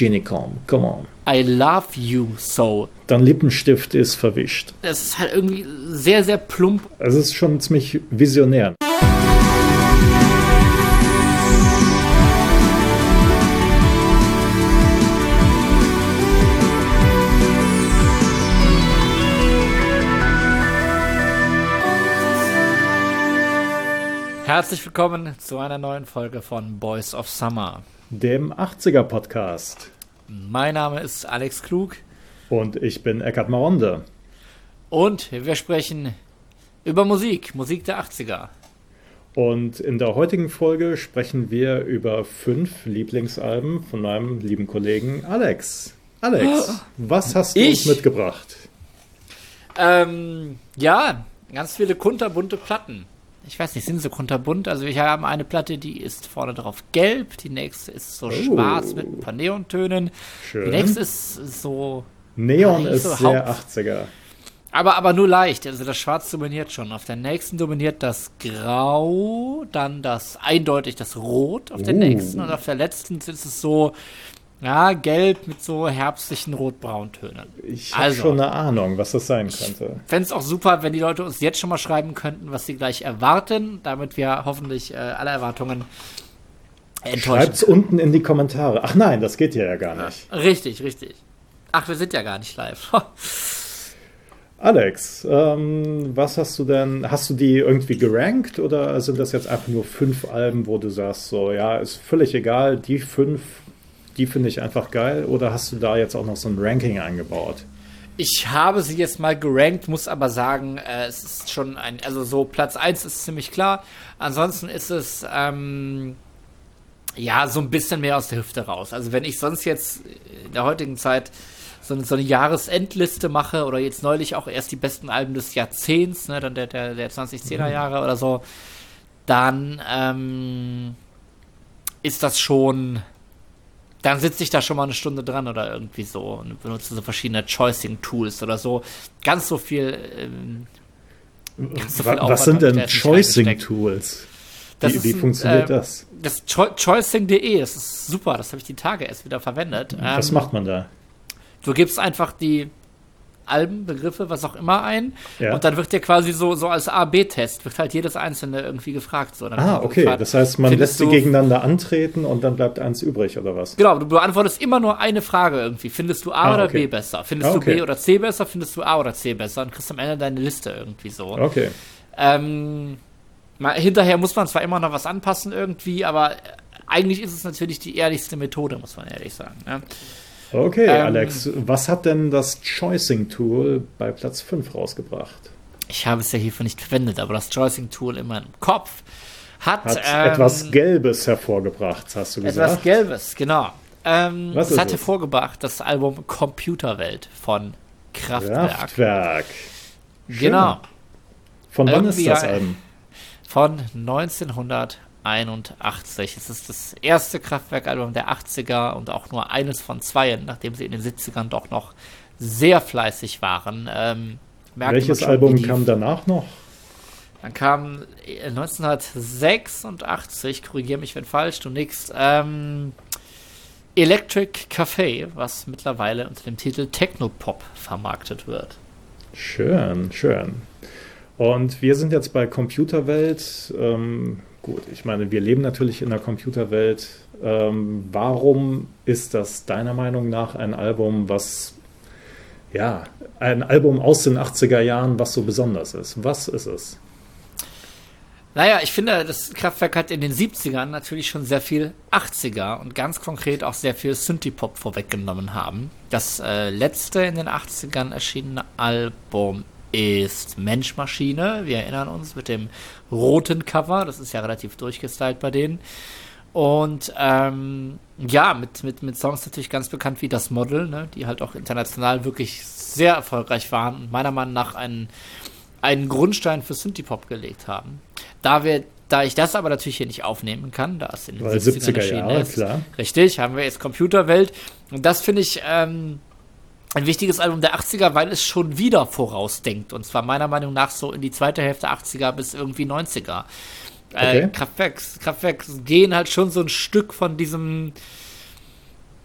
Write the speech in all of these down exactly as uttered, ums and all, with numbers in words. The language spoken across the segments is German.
Genicom, come on. I love you so. Dein Lippenstift ist verwischt. Das ist halt irgendwie sehr, sehr plump. Es ist schon ziemlich visionär. Herzlich willkommen zu einer neuen Folge von Boys of Summer, dem achtziger-Podcast. Mein Name ist Alex Klug. Und ich bin Eckhard Maronde. Und wir sprechen über Musik, Musik der achtziger. Und in der heutigen Folge sprechen wir über fünf Lieblingsalben von meinem lieben Kollegen Alex. Alex, was hast du ich? uns mitgebracht? Ähm, ja, ganz viele kunterbunte Platten. Ich weiß nicht, sind sie kunterbunt? Also wir haben eine Platte, die ist vorne drauf gelb, die nächste ist so oh. schwarz mit ein paar Neontönen. Schön. Die nächste ist so... Neon ist so sehr achtziger. Aber, aber nur leicht, also das Schwarz dominiert schon. Auf der nächsten dominiert das Grau, dann das eindeutig das Rot auf der uh. nächsten und auf der letzten ist es so... Ja, gelb mit so herbstlichen Rot-Braun-Tönen. Ich habe also, schon eine Ahnung, was das sein könnte. Ich fände es auch super, wenn die Leute uns jetzt schon mal schreiben könnten, was sie gleich erwarten, damit wir hoffentlich äh, alle Erwartungen enttäuschen. Schreibt's unten in die Kommentare. Ach nein, das geht hier ja gar nicht. Ja, richtig, richtig. Ach, wir sind ja gar nicht live. Alex, ähm, was hast du denn, hast du die irgendwie gerankt oder sind das jetzt einfach nur fünf Alben, wo du sagst, so, ja, ist völlig egal, die fünf... Die finde ich einfach geil. Oder hast du da jetzt auch noch so ein Ranking eingebaut? Ich habe sie jetzt mal gerankt, muss aber sagen, äh, es ist schon ein, also so Platz eins ist ziemlich klar. Ansonsten ist es, ähm, ja, so ein bisschen mehr aus der Hüfte raus. Also wenn ich sonst jetzt in der heutigen Zeit so eine, so eine Jahresendliste mache oder jetzt neulich auch erst die besten Alben des Jahrzehnts, ne, dann der, der, der zwanzig-zehner Jahre mhm. oder so, dann ähm, ist das schon... Dann sitze ich da schon mal eine Stunde dran oder irgendwie so und benutze so verschiedene Choicing-Tools oder so. Ganz so viel. Ähm, ganz so viel was, was sind denn Choicing-Tools? Wie, wie funktioniert äh, das? Das Cho- choicing punkt de, das ist super, das habe ich die Tage erst wieder verwendet. Was ähm, macht man da? Du gibst einfach die Alben, Begriffe, was auch immer ein ja. und dann wird dir quasi so, so als A B Test, wird halt jedes einzelne irgendwie gefragt. So. Dann ah, okay, gefragt, das heißt, man lässt sie gegeneinander antreten und dann bleibt eins übrig, oder was? Genau, du beantwortest immer nur eine Frage irgendwie. Findest du A ah, oder okay. B besser? Findest ah, okay. du B oder C besser? Findest du A oder C besser? Und kriegst am Ende deine Liste irgendwie so. Okay. Ähm, mal, hinterher muss man zwar immer noch was anpassen irgendwie, aber eigentlich ist es natürlich die ehrlichste Methode, muss man ehrlich sagen. Ne? Okay, ähm, Alex, was hat denn das Choicing-Tool bei Platz fünf rausgebracht? Ich habe es ja hierfür nicht verwendet, aber das Choicing-Tool in meinem Kopf hat, hat ähm, etwas Gelbes hervorgebracht, hast du gesagt? Etwas Gelbes, genau. Ähm, was es hat es? hervorgebracht das Album Computerwelt von Kraftwerk. Kraftwerk. Schön. Genau. Von wann Irgendwie ist das Album? Von neunzehnhunderteinundachtzig. Es ist das erste Kraftwerk-Album der achtziger und auch nur eines von zweien, nachdem sie in den siebzigern doch noch sehr fleißig waren. Ähm, Welches schon, Album kam danach noch? Dann kam neunzehnhundertsechsundachtzig, korrigiere mich, wenn falsch, du nix, ähm, Electric Café, was mittlerweile unter dem Titel Technopop vermarktet wird. Schön, schön. Und wir sind jetzt bei Computerwelt. Ähm, gut, ich meine, wir leben natürlich in der Computerwelt. Ähm, warum ist das deiner Meinung nach ein Album, was, ja, ein Album aus den achtziger Jahren, was so besonders ist? Was ist es? Naja, ich finde, das Kraftwerk hat in den siebzigern natürlich schon sehr viel achtziger und ganz konkret auch sehr viel Synthie-Pop vorweggenommen haben. Das äh, letzte in den achtzigern erschienene Album ist Mensch Maschine. Wir erinnern uns mit dem roten Cover. Das ist ja relativ durchgestylt bei denen. Und ähm, ja, mit, mit, mit Songs natürlich ganz bekannt wie Das Model, ne, die halt auch international wirklich sehr erfolgreich waren und meiner Meinung nach einen, einen Grundstein für Synthie-Pop gelegt haben. Da wir, da ich das aber natürlich hier nicht aufnehmen kann, da es in den siebziger Jahre, klar. Richtig, haben wir jetzt Computerwelt. Und das finde ich ähm, ein wichtiges Album der achtziger, weil es schon wieder vorausdenkt. Und zwar meiner Meinung nach so in die zweite Hälfte achtziger bis irgendwie neunziger. Okay. Äh, Kraftwerk, Kraftwerk gehen halt schon so ein Stück von diesem,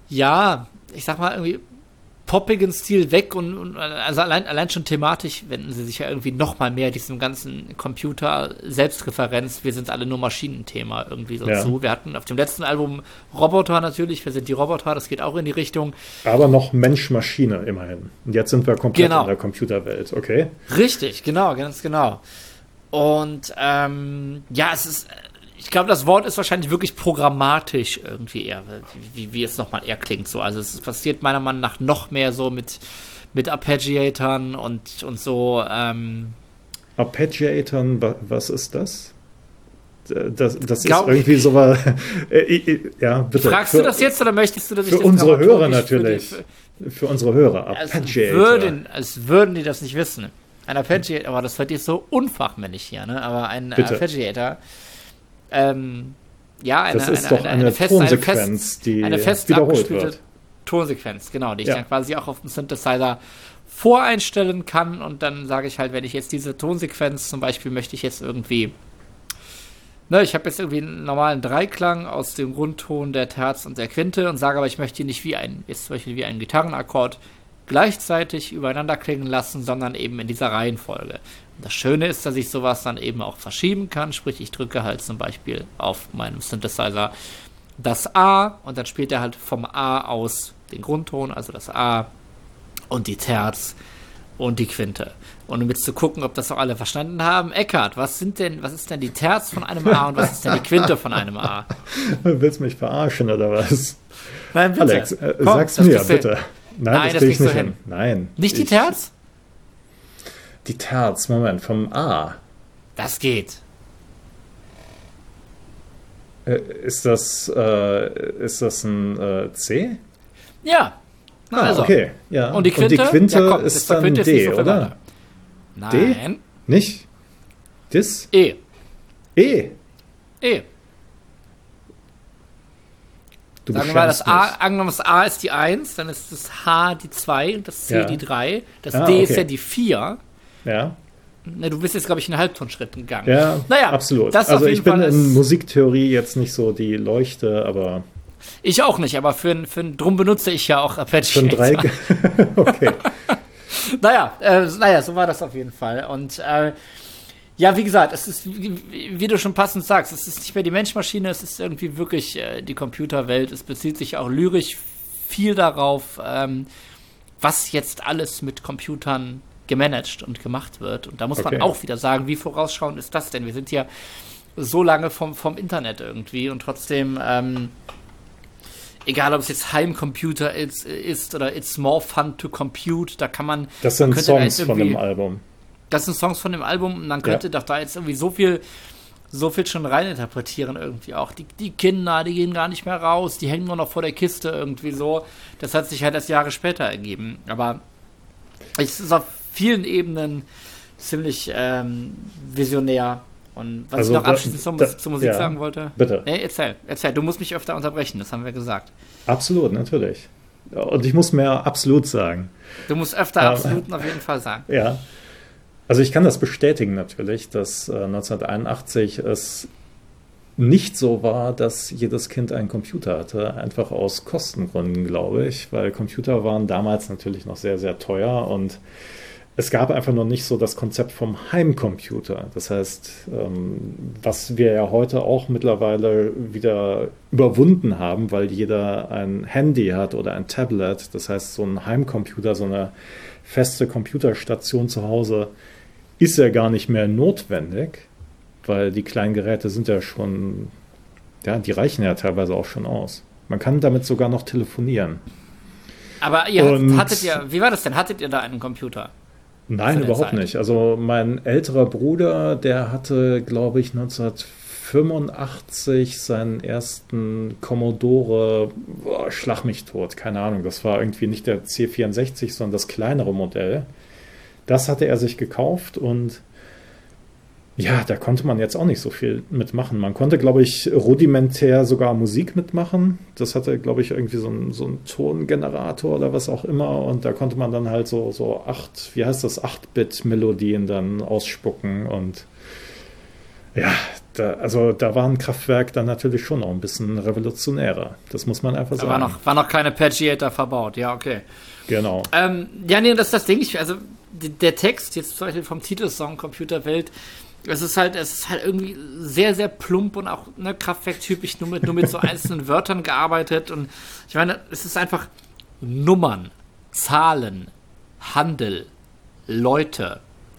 ja, ich sag mal irgendwie poppigen Stil weg und, und also allein, allein schon thematisch wenden sie sich ja irgendwie noch mal mehr diesem ganzen Computer-Selbstreferenz, wir sind alle nur Maschinenthema irgendwie so ja. zu. Wir hatten auf dem letzten Album Roboter natürlich, wir sind die Roboter, das geht auch in die Richtung. Aber noch Mensch-Maschine immerhin. Und jetzt sind wir komplett genau. in der Computerwelt, okay? Richtig, genau, ganz genau. Und ähm, ja, es ist, ich glaube, das Wort ist wahrscheinlich wirklich programmatisch irgendwie eher, wie, wie es nochmal eher klingt so. Also es passiert meiner Meinung nach noch mehr so mit, mit Arpeggiatoren und, und so. Ähm Arpeggiatoren, was ist das? Das, das glaub, ist irgendwie so was. Äh, ja, bitte. Fragst für, du das jetzt oder möchtest du, dass ich für das unsere Hörer natürlich. Für, die, für, für unsere Hörer. Arpeggiator. Als würden, als würden die das nicht wissen. Ein Arpeggiator, aber das wird jetzt so unfachmännisch hier, ne? Aber ein bitte. Arpeggiator. Ähm, ja, eine, das ist eine, doch eine, eine, eine fest, Tonsequenz, eine fest, die eine fest wiederholt wird. Tonsequenz, genau, die ich ja. dann quasi auch auf dem Synthesizer voreinstellen kann und dann sage ich halt, wenn ich jetzt diese Tonsequenz zum Beispiel möchte ich jetzt irgendwie, ne, ich habe jetzt irgendwie einen normalen Dreiklang aus dem Grundton der Terz und der Quinte und sage aber, ich möchte ihn nicht wie ein, jetzt zum Beispiel wie einen Gitarrenakkord gleichzeitig übereinander klingen lassen, sondern eben in dieser Reihenfolge. Und das Schöne ist, dass ich sowas dann eben auch verschieben kann, sprich ich drücke halt zum Beispiel auf meinem Synthesizer das A und dann spielt er halt vom A aus den Grundton, also das A und die Terz und die Quinte. Und um jetzt zu gucken, ob das auch alle verstanden haben, Eckhard, was sind denn, was ist denn die Terz von einem A und was ist denn die Quinte von einem A? Willst du mich verarschen oder was? Nein, bitte. Alex, äh, Komm, sag's mir, bitte. Nein, Nein, das, das krieg ich nicht so hin. hin. Nein. Nicht die Terz? Die Terz, Moment, vom A. Das geht. Äh, ist das, äh, ist das ein äh, C? Ja. Ah, also. Okay. Ja. Und die Quinte, Und die Quinte ja, komm, ist dann Quinte D, ist so oder? Nein. D? Nicht? Dis? E. E? E. Du Sagen wir mal, das A, angenommen, das A ist die eins, dann ist das H die zwei, das C ja. die drei, das ah, D okay. ist ja die vier. Ja. Ne, du bist jetzt, glaube ich, in Halbtonschritten gegangen. Ja, naja, absolut. Das also auf jeden ich bin Fall in ist, Musiktheorie jetzt nicht so die Leuchte, aber... Ich auch nicht, aber für, für drum benutze ich ja auch Arpeggiator. Für ein drei... okay. naja, äh, naja, so war das auf jeden Fall. Und äh, ja, wie gesagt, es ist, wie, wie du schon passend sagst, es ist nicht mehr die Menschmaschine, es ist irgendwie wirklich äh, die Computerwelt. Es bezieht sich auch lyrisch viel darauf, ähm, was jetzt alles mit Computern gemanagt und gemacht wird. Und da muss okay. man auch wieder sagen, wie vorausschauend ist das denn? Wir sind ja so lange vom, vom Internet irgendwie und trotzdem, ähm, egal ob es jetzt Heimcomputer ist, ist oder It's More Fun to Compute, da kann man... Das sind man Songs von dem Album. Das sind Songs von dem Album und man könnte ja. doch da jetzt irgendwie so viel so viel schon reininterpretieren irgendwie auch. Die, die Kinder, die gehen gar nicht mehr raus, die hängen nur noch vor der Kiste irgendwie so. Das hat sich halt erst Jahre später ergeben. Aber es ist auf vielen Ebenen ziemlich ähm, visionär. Und was also ich noch da, abschließend zur, da, zur Musik ja, sagen wollte. Bitte. Nee, erzähl, erzähl. Du musst mich öfter unterbrechen, das haben wir gesagt. Absolut, natürlich. Und ich muss mehr absolut sagen. Du musst öfter ähm, absolut auf jeden Fall sagen. Ja. Also ich kann das bestätigen natürlich, dass äh, neunzehnhunderteinundachtzig es nicht so war, dass jedes Kind einen Computer hatte, einfach aus Kostengründen, glaube ich, weil Computer waren damals natürlich noch sehr, sehr teuer und es gab einfach noch nicht so das Konzept vom Heimcomputer. Das heißt, ähm, was wir ja heute auch mittlerweile wieder überwunden haben, weil jeder ein Handy hat oder ein Tablet. Das heißt, so ein Heimcomputer, so eine feste Computerstation zu Hause ist ja gar nicht mehr notwendig, weil die kleinen Geräte sind ja schon, ja, die reichen ja teilweise auch schon aus. Man kann damit sogar noch telefonieren. Aber ihr Und hattet ihr, wie war das denn? Hattet ihr da einen Computer? Nein, überhaupt Zeit? nicht. Also mein älterer Bruder, der hatte, glaube ich, neunzehnhundertfünfundachtzig seinen ersten Commodore, boah, schlag mich tot, keine Ahnung, das war irgendwie nicht der C vierundsechzig, sondern das kleinere Modell. Das hatte er sich gekauft und ja, da konnte man jetzt auch nicht so viel mitmachen. Man konnte, glaube ich, rudimentär sogar Musik mitmachen. Das hatte, glaube ich, irgendwie so einen so einen Tongenerator oder was auch immer. Und da konnte man dann halt so, so acht, wie heißt das, acht Bit Melodien dann ausspucken. Und ja, da, also da war ein Kraftwerk dann natürlich schon auch ein bisschen revolutionärer. Das muss man einfach da sagen. War noch, war noch keine Paginator verbaut, ja, okay. Genau. Ähm, ja, nee, das ist das Ding. Ich, also der Text, jetzt zum Beispiel vom Titelsong Computerwelt, es ist halt, es ist halt irgendwie sehr, sehr plump und auch ne, Kraftwerk-typisch nur mit, nur mit so einzelnen Wörtern gearbeitet. Und ich meine, es ist einfach Nummern, Zahlen, Handel, Leute.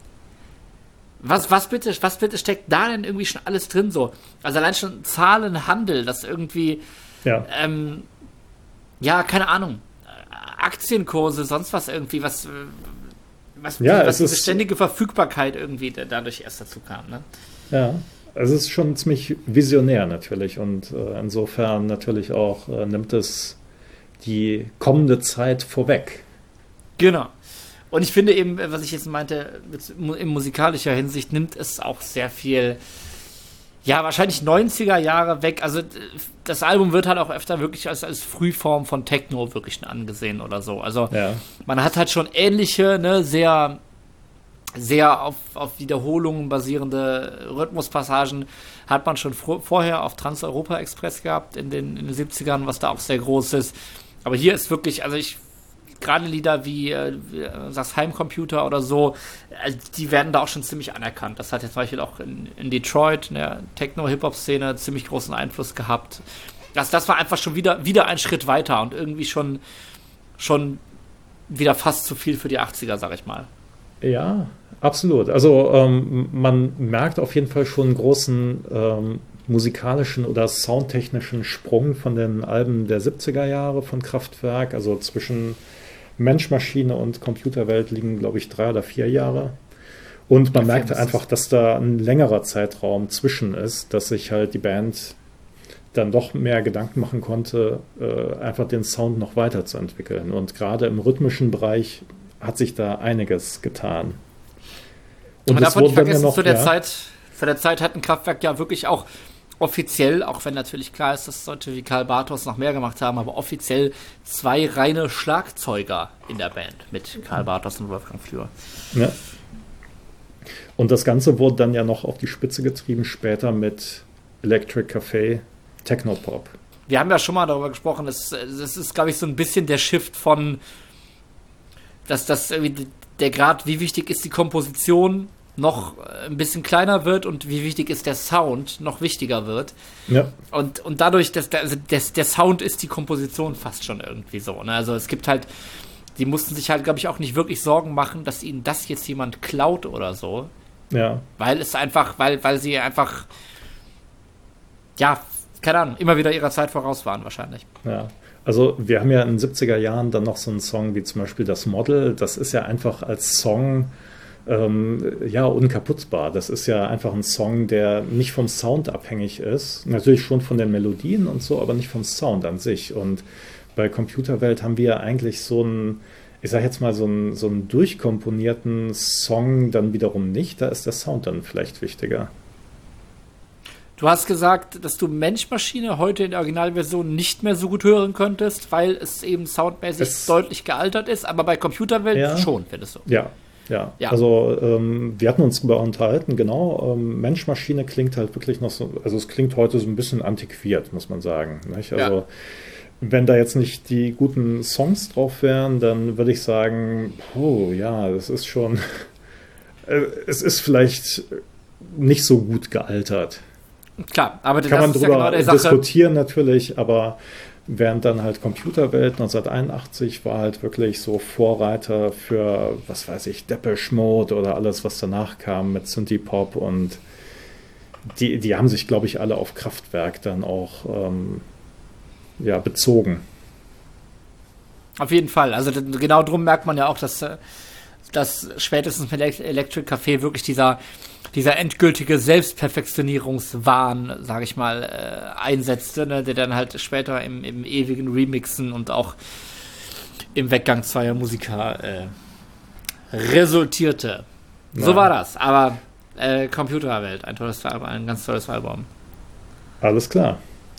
Was, was bitte, was bitte steckt da denn irgendwie schon alles drin so? Also allein schon Zahlen, Handel, das irgendwie, ja, ähm, ja, keine Ahnung, Aktienkurse, sonst was irgendwie, was, was, ja, was es diese ist, ständige Verfügbarkeit irgendwie dadurch erst dazu kam, ne? Ja, es ist schon ziemlich visionär natürlich und äh, insofern natürlich auch äh, nimmt es die kommende Zeit vorweg. Genau. Und ich finde eben, was ich jetzt meinte, in musikalischer Hinsicht nimmt es auch sehr viel, ja, wahrscheinlich neunziger Jahre weg. Also das Album wird halt auch öfter wirklich als, als Frühform von Techno wirklich angesehen oder so. Also ja. Man hat halt schon ähnliche, ne, sehr, sehr auf, auf Wiederholungen basierende Rhythmuspassagen hat man schon fr- vorher auf Trans-Europa Express gehabt in den, in den siebzigern, was da auch sehr groß ist. Aber hier ist wirklich, also ich gerade Lieder wie, äh, wie sagst Heimcomputer oder so, äh, die werden da auch schon ziemlich anerkannt. Das hat jetzt zum Beispiel auch in, in Detroit, in der Techno-Hip-Hop-Szene, ziemlich großen Einfluss gehabt. Das, das war einfach schon wieder, wieder ein Schritt weiter und irgendwie schon, schon wieder fast zu viel für die achtziger, sag ich mal. Ja, absolut. Also ähm, man merkt auf jeden Fall schon einen großen ähm, musikalischen oder soundtechnischen Sprung von den Alben der siebziger Jahre von Kraftwerk. Also zwischen Mensch, Maschine und Computerwelt liegen, glaube ich, drei oder vier Jahre. Und man Ja, merkte einfach, dass da ein längerer Zeitraum zwischen ist, dass sich halt die Band dann doch mehr Gedanken machen konnte, äh, einfach den Sound noch weiterzuentwickeln. Und gerade im rhythmischen Bereich hat sich da einiges getan. Und man darf nicht vergessen, noch, zu der ja, Zeit, zu der Zeit hat ein Kraftwerk ja wirklich auch offiziell, auch wenn natürlich klar ist, dass Leute wie Karl Bartos noch mehr gemacht haben, aber offiziell zwei reine Schlagzeuger in der Band mit Karl Bartos und Wolfgang Flür. Ja. Und das Ganze wurde dann ja noch auf die Spitze getrieben, später mit Electric Café, Technopop. Wir haben ja schon mal darüber gesprochen, das, das ist, glaube ich, so ein bisschen der Shift von, dass das irgendwie der Grad, wie wichtig ist die Komposition, noch ein bisschen kleiner wird und wie wichtig ist der Sound, noch wichtiger wird. Ja. Und, und dadurch, dass der, also der, der Sound ist die Komposition fast schon irgendwie so. Ne? Also es gibt halt, die mussten sich halt, glaube ich, auch nicht wirklich Sorgen machen, dass ihnen das jetzt jemand klaut oder so. Ja. Weil es einfach, weil, weil sie einfach, ja, keine Ahnung, immer wieder ihrer Zeit voraus waren wahrscheinlich. Ja. Also wir haben ja in den siebziger Jahren dann noch so einen Song wie zum Beispiel Das Model. Das ist ja einfach als Song ähm, ja unkaputtbar. Das ist ja einfach ein Song, der nicht vom Sound abhängig ist. Natürlich schon von den Melodien und so, aber nicht vom Sound an sich. Und bei Computerwelt haben wir eigentlich so einen, ich sag jetzt mal, so einen, so einen durchkomponierten Song dann wiederum nicht. Da ist der Sound dann vielleicht wichtiger. Du hast gesagt, dass du Mensch-Maschine heute in der Originalversion nicht mehr so gut hören könntest, weil es eben soundmäßig es, deutlich gealtert ist, aber bei Computerwelt ja, schon, findest du? Ja, ja. ja. Also ähm, wir hatten uns darüber unterhalten, genau, ähm, Mensch-Maschine klingt halt wirklich noch so, also es klingt heute so ein bisschen antiquiert, muss man sagen. Nicht? Also ja. Wenn da jetzt nicht die guten Songs drauf wären, dann würde ich sagen, oh ja, das ist schon, äh, es ist vielleicht nicht so gut gealtert. Klar, aber kann man drüber ja genau diskutieren natürlich, aber während dann halt Computerwelt neunzehnhunderteinundachtzig war halt wirklich so Vorreiter für, was weiß ich, Depeche Mode oder alles, was danach kam mit Synthie-Pop und die, die haben sich, glaube ich, alle auf Kraftwerk dann auch ähm, ja, bezogen. Auf jeden Fall, also genau drum merkt man ja auch, dass, dass spätestens mit Electric Café wirklich dieser dieser endgültige Selbstperfektionierungswahn, sage ich mal, äh, einsetzte, ne, der dann halt später im, im ewigen Remixen und auch im Weggang zweier Musiker äh, resultierte. Ja. So war das, aber äh, Computerwelt, ein tolles Album, ein ganz tolles Album. Alles klar.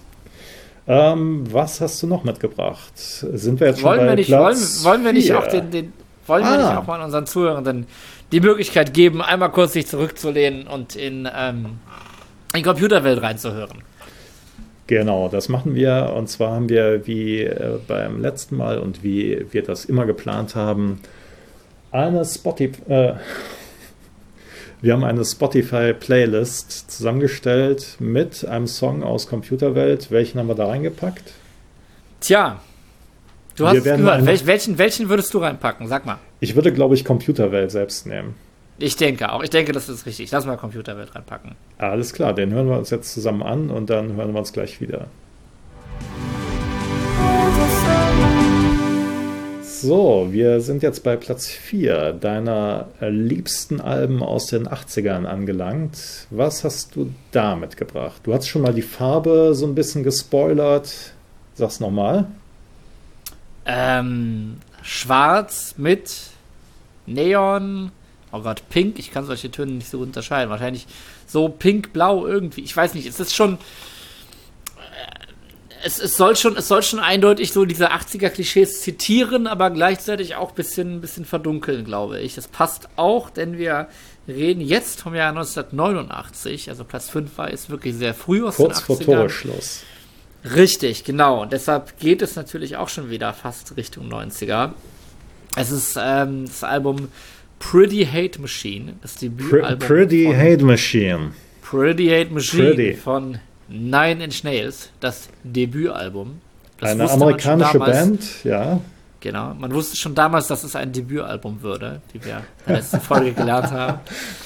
Ähm, was hast du noch mitgebracht? Sind wir jetzt schon wollen bei wir nicht, Platz wollen, wollen wir nicht vier? auch den, den wollen ah. wir nicht auch mal unseren Zuhörenden die Möglichkeit geben, einmal kurz sich zurückzulehnen und in ähm, in die Computerwelt reinzuhören. Genau, das machen wir. Und zwar haben wir, wie äh, beim letzten Mal und wie wir das immer geplant haben, eine Spotify, äh, wir haben eine Spotify-Playlist zusammengestellt mit einem Song aus Computerwelt. Welchen haben wir da reingepackt? Tja, du hast es gehört. Welch, welchen, welchen würdest du reinpacken? Sag mal. Ich würde, glaube ich, Computerwelt selbst nehmen. Ich denke auch. Ich denke, das ist richtig. Lass mal Computerwelt reinpacken. Alles klar, den hören wir uns jetzt zusammen an und dann hören wir uns gleich wieder. So, wir sind jetzt bei Platz vier deiner liebsten Alben aus den achtzigern angelangt. Was hast du da mitgebracht? Du hast schon mal die Farbe so ein bisschen gespoilert. Sag's nochmal. Ähm, schwarz mit Neon... Oh Gott, pink, ich kann solche Töne nicht so unterscheiden. Wahrscheinlich so pink-blau irgendwie. Ich weiß nicht, es ist schon. Es, es, soll schon es soll schon eindeutig so diese achtziger-Klischees zitieren, aber gleichzeitig auch ein bisschen, bisschen verdunkeln, glaube ich. Das passt auch, denn wir reden jetzt vom Jahr neunzehnhundertneunundachtzig. Also Platz fünf war ist wirklich sehr früh aus Kurz den achtzigern. Vor Torschluss. Richtig, genau. Und deshalb geht es natürlich auch schon wieder fast Richtung neunziger. Es ist ähm, das Album Pretty Hate Machine, das Debütalbum. Pretty Hate Machine. Pretty Hate Machine Pretty. von Nine Inch Nails, das Debütalbum. Das Eine amerikanische damals, Band, ja. Genau, man wusste schon damals, dass es ein Debütalbum würde, wie wir in der letzten Folge gelernt haben.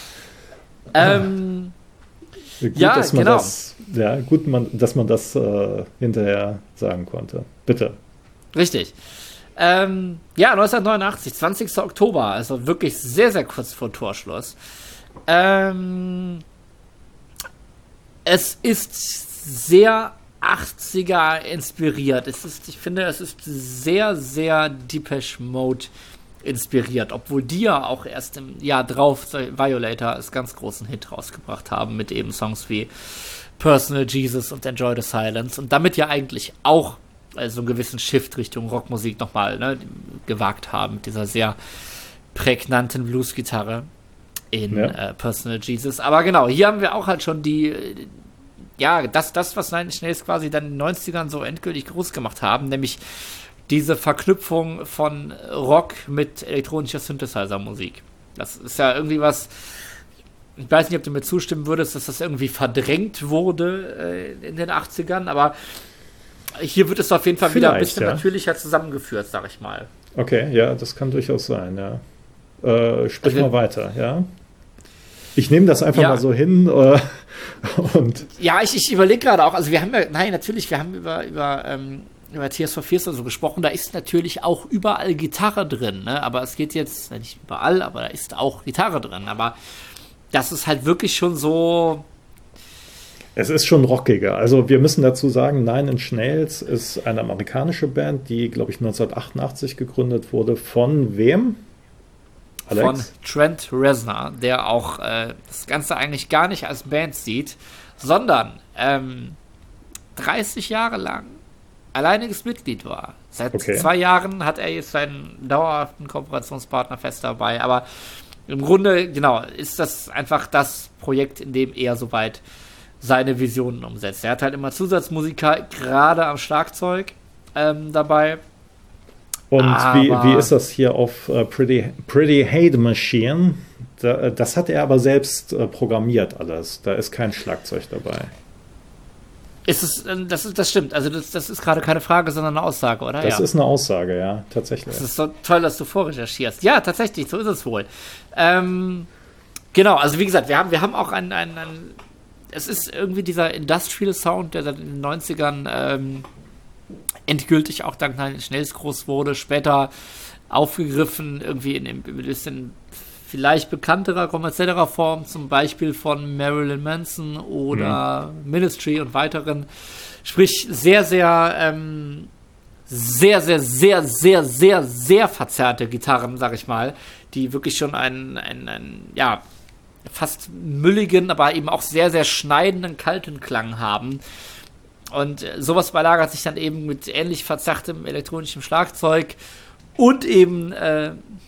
Ähm, gut, ja, dass man genau. Das, ja, gut, man, dass man das äh, hinterher sagen konnte. Bitte. Richtig. Ähm, ja, neunzehnhundertneunundachtzig, zwanzigster Oktober, also wirklich sehr, sehr kurz vor Torschluss. Ähm, es ist sehr achtziger inspiriert. Es ist, ich finde, es ist sehr, sehr Depeche Mode inspiriert, obwohl die ja auch erst im Jahr drauf Violator als ganz großen Hit rausgebracht haben mit eben Songs wie Personal Jesus und Enjoy the Silence und damit ja eigentlich auch also einen gewissen Shift Richtung Rockmusik nochmal ne, gewagt haben, mit dieser sehr prägnanten Blues-Gitarre in ja. äh, Personal Jesus. Aber genau, hier haben wir auch halt schon die, ja, das, das was Nine Inch Nails quasi dann in den neunzigern so endgültig groß gemacht haben, nämlich diese Verknüpfung von Rock mit elektronischer Synthesizer-Musik. Das ist ja irgendwie was, ich weiß nicht, ob du mir zustimmen würdest, dass das irgendwie verdrängt wurde äh, in den achtzigern, aber hier wird es auf jeden Fall Vielleicht, wieder ein bisschen ja. natürlicher zusammengeführt, sag ich mal. Okay, ja, das kann durchaus sein, ja. Äh, sprich also, mal weiter, ja. Ich nehme das einfach ja. mal so hin äh, und... Ja, ich, ich überlege gerade auch, also wir haben ja, nein, natürlich, wir haben über, über, ähm, über Tears for Fears und so gesprochen, da ist natürlich auch überall Gitarre drin, ne? Aber es geht jetzt, nicht überall, aber da ist auch Gitarre drin, aber das ist halt wirklich schon so... Es ist schon rockiger. Also wir müssen dazu sagen, Nine Inch Nails ist eine amerikanische Band, die, glaube ich, neunzehnhundertachtundachtzig gegründet wurde. Von wem? Alex? Von Trent Reznor, der auch äh, das Ganze eigentlich gar nicht als Band sieht, sondern ähm, dreißig Jahre lang alleiniges Mitglied war. Seit okay. zwei Jahren hat er jetzt seinen dauerhaften Kooperationspartner fest dabei. Aber im Grunde, genau, ist das einfach das Projekt, in dem er soweit seine Visionen umsetzt. Er hat halt immer Zusatzmusiker, gerade am Schlagzeug ähm, dabei. Und wie, wie ist das hier auf uh, Pretty, Pretty Hate Machine? Da, das hat er aber selbst uh, programmiert alles. Da ist kein Schlagzeug dabei. Ist es, das, ist, das stimmt. Also das, das ist gerade keine Frage, sondern eine Aussage, oder? Das ja. ist eine Aussage, ja, tatsächlich. Das ist so toll, dass du vorrecherchierst. Ja, tatsächlich, so ist es wohl. Ähm, genau, also wie gesagt, wir haben, wir haben auch einen, einen, einen es ist irgendwie dieser Industrial Sound, der dann in den neunzigern ähm, endgültig auch dank Nine Inch Nails groß wurde, später aufgegriffen, irgendwie in ein bisschen vielleicht bekannterer, kommerzieller Form, zum Beispiel von Marilyn Manson oder mhm. Ministry und weiteren. Sprich, sehr, sehr, ähm, sehr, sehr, sehr, sehr, sehr, sehr verzerrte Gitarren, sag ich mal, die wirklich schon einen, einen, einen ja, fast mülligen, aber eben auch sehr, sehr schneidenden, kalten Klang haben. Und sowas überlagert sich dann eben mit ähnlich verzerrtem elektronischem Schlagzeug und eben äh,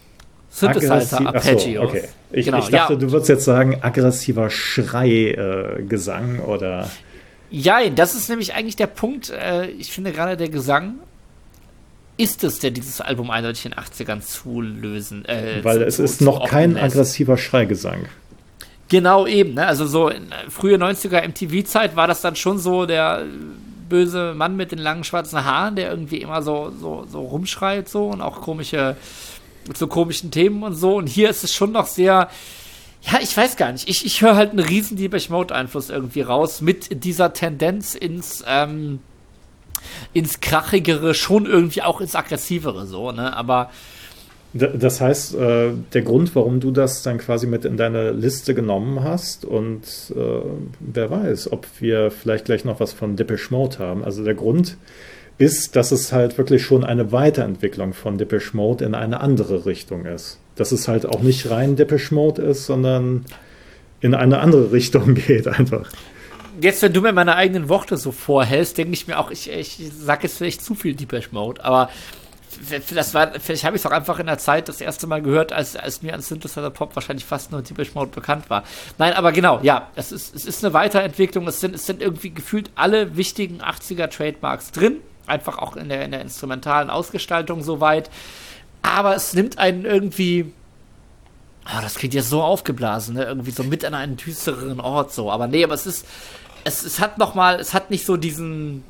Synthesizer-Arpeggios. Okay. Ich, genau, ich dachte, ja. du würdest jetzt sagen, aggressiver Schrei-Gesang äh, oder... Ja, das ist nämlich eigentlich der Punkt. Äh, ich finde gerade der Gesang ist es, der dieses Album eindeutig in den achtzigern zulösen. Äh, Weil zu, es zu, ist zu noch kein lässt. aggressiver Schreigesang. Genau eben. Ne? Also so in frühe neunziger M T V-Zeit war das dann schon so der böse Mann mit den langen schwarzen Haaren, der irgendwie immer so, so, so rumschreit so und auch komische, mit so komischen Themen und so. Und hier ist es schon noch sehr... Ja, ich weiß gar nicht. Ich, ich höre halt einen riesen Depeche Mode-Einfluss irgendwie raus mit dieser Tendenz ins, ähm, ins Krachigere, schon irgendwie auch ins Aggressivere, so, ne? Aber. Das heißt, äh, der Grund, warum du das dann quasi mit in deine Liste genommen hast und äh, wer weiß, ob wir vielleicht gleich noch was von Depeche Mode haben. Also der Grund ist, dass es halt wirklich schon eine Weiterentwicklung von Depeche Mode in eine andere Richtung ist. Dass es halt auch nicht rein Depeche Mode ist, sondern in eine andere Richtung geht einfach. Jetzt, wenn du mir meine eigenen Worte so vorhältst, denke ich mir auch, ich, ich sage jetzt vielleicht zu viel Depeche Mode, aber das war, vielleicht habe ich es auch einfach in der Zeit das erste Mal gehört, als, als mir an Synthesizer Pop wahrscheinlich fast nur Depeche Mode bekannt war. Nein, aber genau, ja, es ist, es ist eine Weiterentwicklung, es sind, es sind irgendwie gefühlt alle wichtigen achtziger Trademarks drin, einfach auch in der, in der instrumentalen Ausgestaltung soweit. Aber es nimmt einen irgendwie, oh, das klingt ja so aufgeblasen, ne? Irgendwie so mit an einen düstereren Ort so. Aber nee, aber es ist, es, es hat noch mal, es hat nicht so diesen,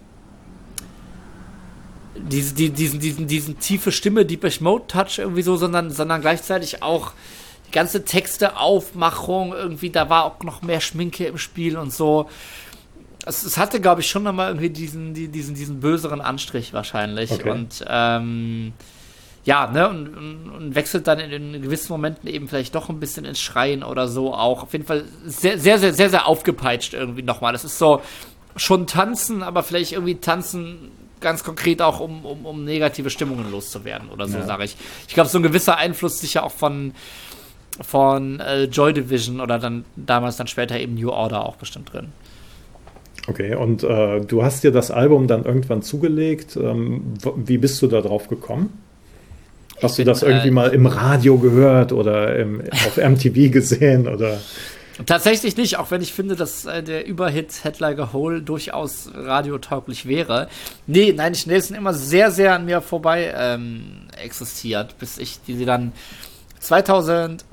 diesen, diesen, diesen, diesen, diesen tiefe Stimme, Depeche Mode Touch irgendwie so, sondern, sondern gleichzeitig auch die ganze Texte, Aufmachung irgendwie, da war auch noch mehr Schminke im Spiel und so. Es, es hatte, glaube ich, schon noch mal irgendwie diesen, diesen, diesen böseren Anstrich wahrscheinlich. Okay. Und, ähm, ja, ne, und, und, und wechselt dann in, in gewissen Momenten eben vielleicht doch ein bisschen ins Schreien oder so auch. Auf jeden Fall sehr, sehr, sehr, sehr, sehr aufgepeitscht irgendwie nochmal. Das ist so schon tanzen, aber vielleicht irgendwie tanzen ganz konkret auch, um, um, um negative Stimmungen loszuwerden oder so, ja. sage ich. Ich glaube, so ein gewisser Einfluss sicher auch von, von äh, Joy Division oder dann damals dann später eben New Order auch bestimmt drin. Okay, und äh, du hast dir das Album dann irgendwann zugelegt. Ähm, wie bist du da drauf gekommen? Hast du das irgendwie äh, mal im Radio gehört oder im, auf M T V gesehen? Oder? Tatsächlich nicht, auch wenn ich finde, dass äh, der Überhit Head Like a Hole durchaus radiotauglich wäre. Nee, nein, schnell sind immer sehr, sehr an mir vorbei ähm, existiert, bis ich die dann zwanzig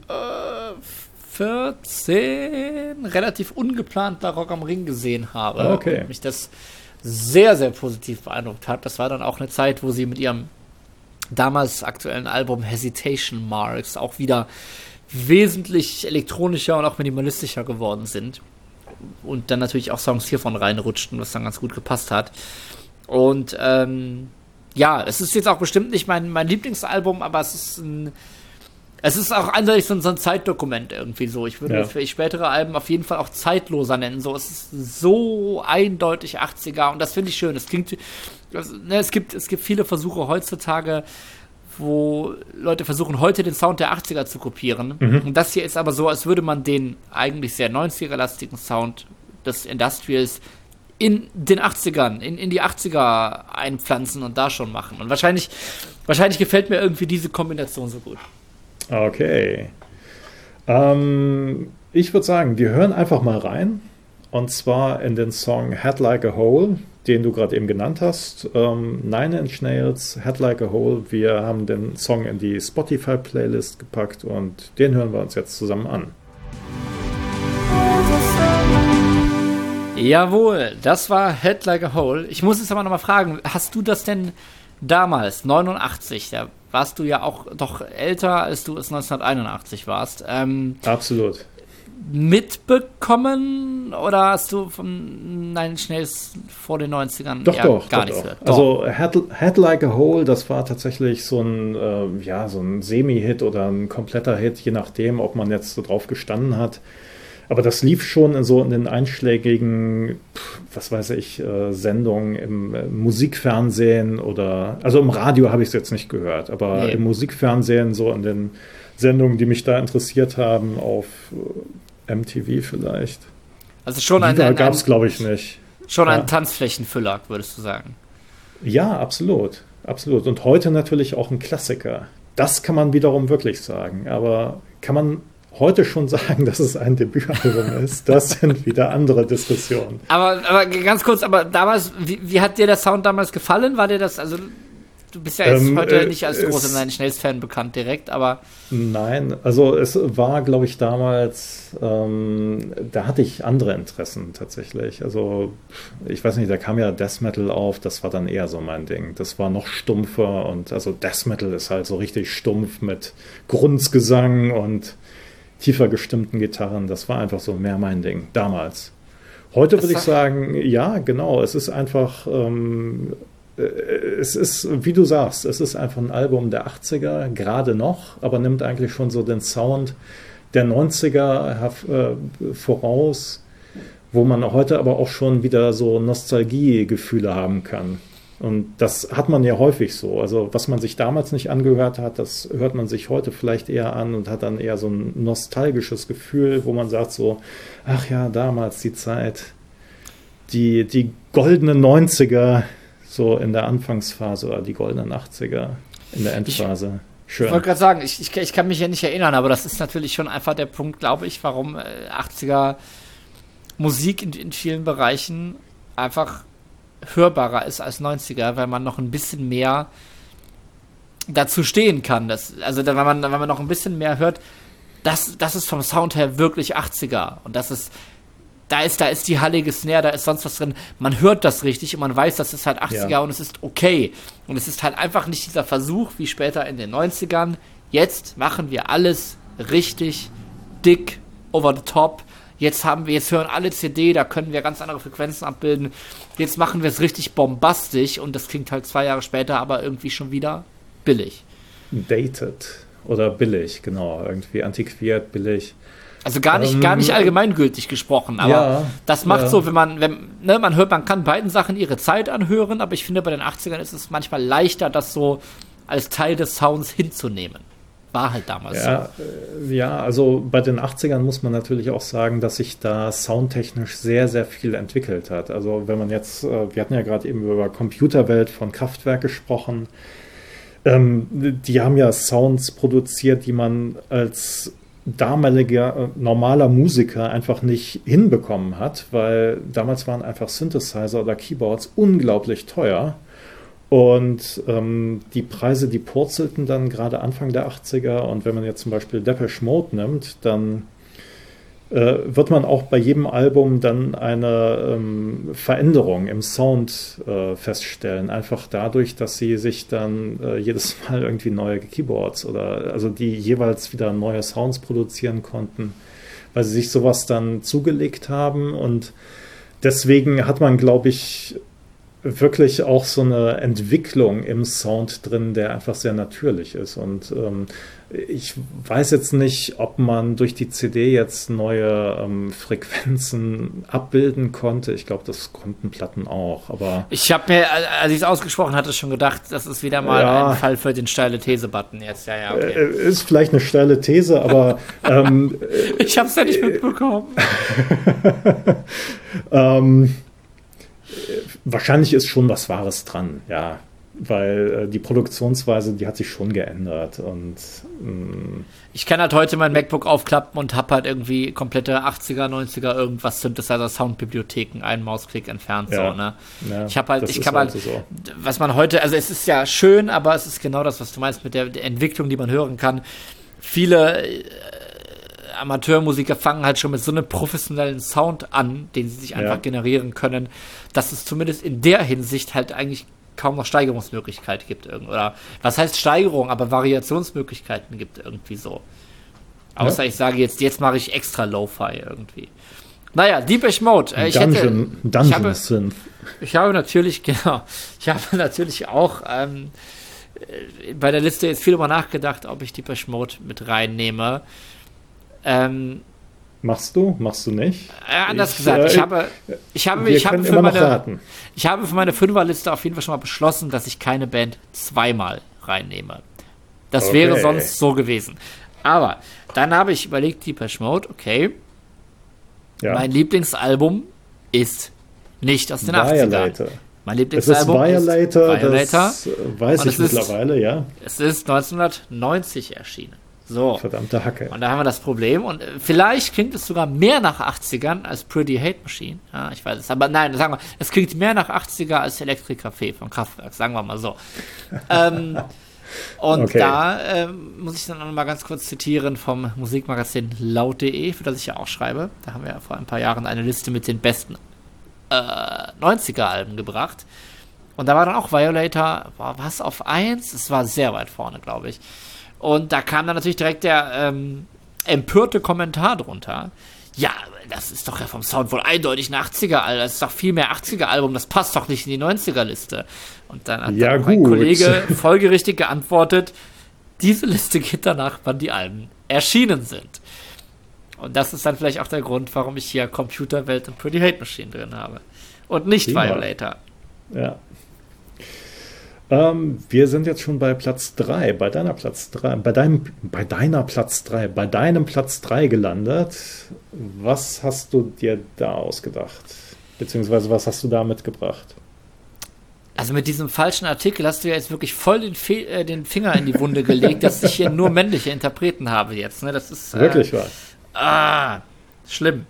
vierzehn relativ ungeplant bei Rock am Ring gesehen habe. Okay. Und mich das sehr, sehr positiv beeindruckt hat. Das war dann auch eine Zeit, wo sie mit ihrem damals aktuellen Album Hesitation Marks auch wieder wesentlich elektronischer und auch minimalistischer geworden sind. Und dann natürlich auch Songs hiervon reinrutschten, was dann ganz gut gepasst hat. Und ähm, ja, es ist jetzt auch bestimmt nicht mein, mein Lieblingsalbum, aber es ist ein Es ist auch eindeutig so, so ein Zeitdokument irgendwie so. Ich würde ja. für spätere Alben auf jeden Fall auch zeitloser nennen. So, es ist so eindeutig achtziger und das finde ich schön. Es klingt, also, ne, es gibt, es gibt viele Versuche heutzutage, wo Leute versuchen, heute den Sound der achtziger zu kopieren. Mhm. Und das hier ist aber so, als würde man den eigentlich sehr neunziger-lastigen Sound des Industrials in den achtzigern, in, in die achtziger einpflanzen und da schon machen. Und wahrscheinlich, wahrscheinlich gefällt mir irgendwie diese Kombination so gut. Okay. Ähm, ich würde sagen, wir hören einfach mal rein. Und zwar in den Song Head Like a Hole, den du gerade eben genannt hast. Ähm, Nine Inch Nails, Head Like a Hole. Wir haben den Song in die Spotify-Playlist gepackt und den hören wir uns jetzt zusammen an. Jawohl, das war Head Like a Hole. Ich muss jetzt aber nochmal fragen, hast du das denn damals, neunundachtzig, da warst du ja auch doch älter, als du es neunzehnhunderteinundachtzig warst. Ähm, Absolut. Mitbekommen oder hast du von Nine Inch Nails vor den neunzigern doch, doch, gar doch, nichts doch. gehört? Also Head, Head Like a Hole, das war tatsächlich so ein, äh, ja, so ein Semi-Hit oder ein kompletter Hit, je nachdem, ob man jetzt so drauf gestanden hat. Aber das lief schon so in den einschlägigen, was weiß ich, äh, Sendungen im äh, Musikfernsehen oder, also im Radio habe ich es jetzt nicht gehört, aber nee. Im Musikfernsehen, so in den Sendungen, die mich da interessiert haben, auf äh, M T V vielleicht. Also schon ein... Da gab es, glaube ich, nicht. Schon ja. ein Tanzflächenfüller, würdest du sagen? Ja, absolut. Absolut. Und heute natürlich auch ein Klassiker. das kann man wiederum wirklich sagen. Aber kann man heute schon sagen, dass es ein Debütalbum ist? Das sind wieder andere Diskussionen. Aber, aber ganz kurz, aber damals, wie, wie hat dir der Sound damals gefallen? War dir das, also du bist ja jetzt ähm, heute äh, nicht als großer Nine Inch Nails Fan bekannt direkt, aber... Nein, also es war, glaube ich, damals, ähm, da hatte ich andere Interessen tatsächlich. Also ich weiß nicht, da kam ja Death Metal auf, das war dann eher so mein Ding. Das war noch stumpfer und also Death Metal ist halt so richtig stumpf mit Grunzgesang und tiefer gestimmten Gitarren. Das war einfach so mehr mein Ding, damals. Heute würde ich sagen, ja, genau, es ist einfach... Ähm, Es ist, wie du sagst, es ist einfach ein Album der achtziger, gerade noch, aber nimmt eigentlich schon so den Sound der neunziger äh, voraus, wo man heute aber auch schon wieder so Nostalgiegefühle haben kann. Und das hat man ja häufig so. Also was man sich damals nicht angehört hat, das hört man sich heute vielleicht eher an und hat dann eher so ein nostalgisches Gefühl, wo man sagt so, ach ja, damals die Zeit, die, die goldenen neunziger, so in der Anfangsphase oder die goldenen achtziger in der Endphase. Schön. Ich wollte gerade sagen, ich, ich, ich kann mich ja nicht erinnern, aber das ist natürlich schon einfach der Punkt, glaube ich, warum äh, achtziger Musik in, in vielen Bereichen einfach hörbarer ist als neunziger, weil man noch ein bisschen mehr dazu stehen kann. Das, also wenn man, wenn man noch ein bisschen mehr hört, das, das ist vom Sound her wirklich achtziger und das ist Da ist, da ist die hallige Snare, da ist sonst was drin. Man hört das richtig und man weiß, das ist halt achtziger ja. Und es ist okay. Und es ist halt einfach nicht dieser Versuch, wie später in den neunzigern. Jetzt machen wir alles richtig dick, over the top. Jetzt haben wir, jetzt hören alle C D, da können wir ganz andere Frequenzen abbilden. Jetzt machen wir es richtig bombastisch und das klingt halt zwei Jahre später aber irgendwie schon wieder billig. Dated oder billig, genau. Irgendwie antiquiert, billig. Also gar nicht, ähm, gar nicht allgemeingültig gesprochen, aber ja, das macht ja. so, wenn man, wenn, ne, man hört, man kann beiden Sachen ihre Zeit anhören, aber ich finde, bei den achtzigern ist es manchmal leichter, das so als Teil des Sounds hinzunehmen. War halt damals ja, so. Äh, ja, also bei den achtzigern muss man natürlich auch sagen, dass sich da soundtechnisch sehr, sehr viel entwickelt hat. Also wenn man jetzt, äh, wir hatten ja gerade eben über Computerwelt von Kraftwerk gesprochen, ähm, die haben ja Sounds produziert, die man als damaliger normaler Musiker einfach nicht hinbekommen hat, weil damals waren einfach Synthesizer oder Keyboards unglaublich teuer und ähm, die Preise, die purzelten dann gerade Anfang der achtziger und wenn man jetzt zum Beispiel Depeche Mode nimmt, dann äh, wird man auch bei jedem Album dann eine ähm, Veränderung im Sound äh, feststellen. Einfach dadurch, dass sie sich dann äh, jedes Mal irgendwie neue Keyboards oder also die jeweils wieder neue Sounds produzieren konnten, weil sie sich sowas dann zugelegt haben und deswegen hat man, glaube ich, wirklich auch so eine Entwicklung im Sound drin, der einfach sehr natürlich ist. Und ähm, ich weiß jetzt nicht, ob man durch die C D jetzt neue ähm, Frequenzen abbilden konnte. Ich glaube, das konnten Platten auch. Aber ich habe mir, als ich es ausgesprochen hatte, schon gedacht, das ist wieder mal ja, ein Fall für den steile These-Button jetzt. Ja, ja, okay. Äh, ist vielleicht eine steile These, aber ähm, ich habe es ja nicht mitbekommen. ähm, Wahrscheinlich ist schon was Wahres dran, ja, weil äh, die Produktionsweise, die hat sich schon geändert und mh. Ich kann halt heute mein MacBook aufklappen und habe halt irgendwie komplette achtziger, neunziger irgendwas Synthesizer-Soundbibliotheken, einen Mausklick entfernt, ja. so, ne? Ja, ich habe halt, ich kann halt, so. was man heute, also es ist ja schön, aber es ist genau das, was du meinst mit der, der Entwicklung, die man hören kann. Viele äh, Amateurmusiker fangen halt schon mit so einem professionellen Sound an, den sie sich einfach ja. generieren können, dass es zumindest in der Hinsicht halt eigentlich kaum noch Steigerungsmöglichkeit gibt. Oder was heißt Steigerung, aber Variationsmöglichkeiten gibt irgendwie so. Außer ja. ich sage jetzt, jetzt mache ich extra Lo-Fi irgendwie. Naja, Depeche Mode. Äh, ich Dungeon, hätte, Dungeon ich habe, Synth. Ich habe natürlich, genau, ich habe natürlich auch ähm, bei der Liste jetzt viel darüber nachgedacht, ob ich Depeche Mode mit reinnehme. Ähm, Machst du? Machst du nicht? Äh, anders ich, gesagt, ich äh, habe, ich habe, ich habe für meine, ich habe für meine Fünferliste auf jeden Fall schon mal beschlossen, dass ich keine Band zweimal reinnehme. Das okay. wäre sonst so gewesen. Aber dann habe ich überlegt, Depeche Mode, okay, ja. mein Lieblingsalbum ist nicht aus den Violator. achtzigern. Mein Lieblingsalbum es ist Violator, ist Violator. Das weiß ich mittlerweile, ist, ja. Es ist neunzehnhundertneunzig erschienen. So. Verdammte Hacke. Und da haben wir das Problem. Und vielleicht klingt es sogar mehr nach achtzigern als Pretty Hate Machine. Ja, ich weiß es. Aber nein, sagen wir, es klingt mehr nach achtziger als Electric Café von Kraftwerk, sagen wir mal so. ähm, und okay. da ähm, muss ich dann noch mal ganz kurz zitieren vom Musikmagazin laut punkt de, für das ich ja auch schreibe. Da haben wir ja vor ein paar Jahren eine Liste mit den besten äh, neunziger-Alben gebracht. Und da war dann auch Violator, war was auf eins? Es war sehr weit vorne, glaube ich. Und da kam dann natürlich direkt der ähm, empörte Kommentar drunter. Ja, das ist doch ja vom Sound wohl eindeutig ein achtziger-Album. Das ist doch viel mehr achtziger-Album. Das passt doch nicht in die neunziger-Liste. Und dann hat ja, dann mein Kollege folgerichtig geantwortet, diese Liste geht danach, wann die Alben erschienen sind. Und das ist dann vielleicht auch der Grund, warum ich hier Computerwelt und Pretty Hate Machine drin habe. Und nicht Prima. Violator. Ja. Ähm, wir sind jetzt schon bei Platz drei, bei deiner Platz drei, bei deinem, bei deiner Platz drei, bei deinem Platz drei gelandet. Was hast du dir da ausgedacht? Beziehungsweise was hast du da mitgebracht? Also mit diesem falschen Artikel hast du ja jetzt wirklich voll den, Fe- äh, den Finger in die Wunde gelegt, dass ich hier nur männliche Interpreten habe jetzt. Ne? Das ist äh, wirklich wahr. Ah, schlimm.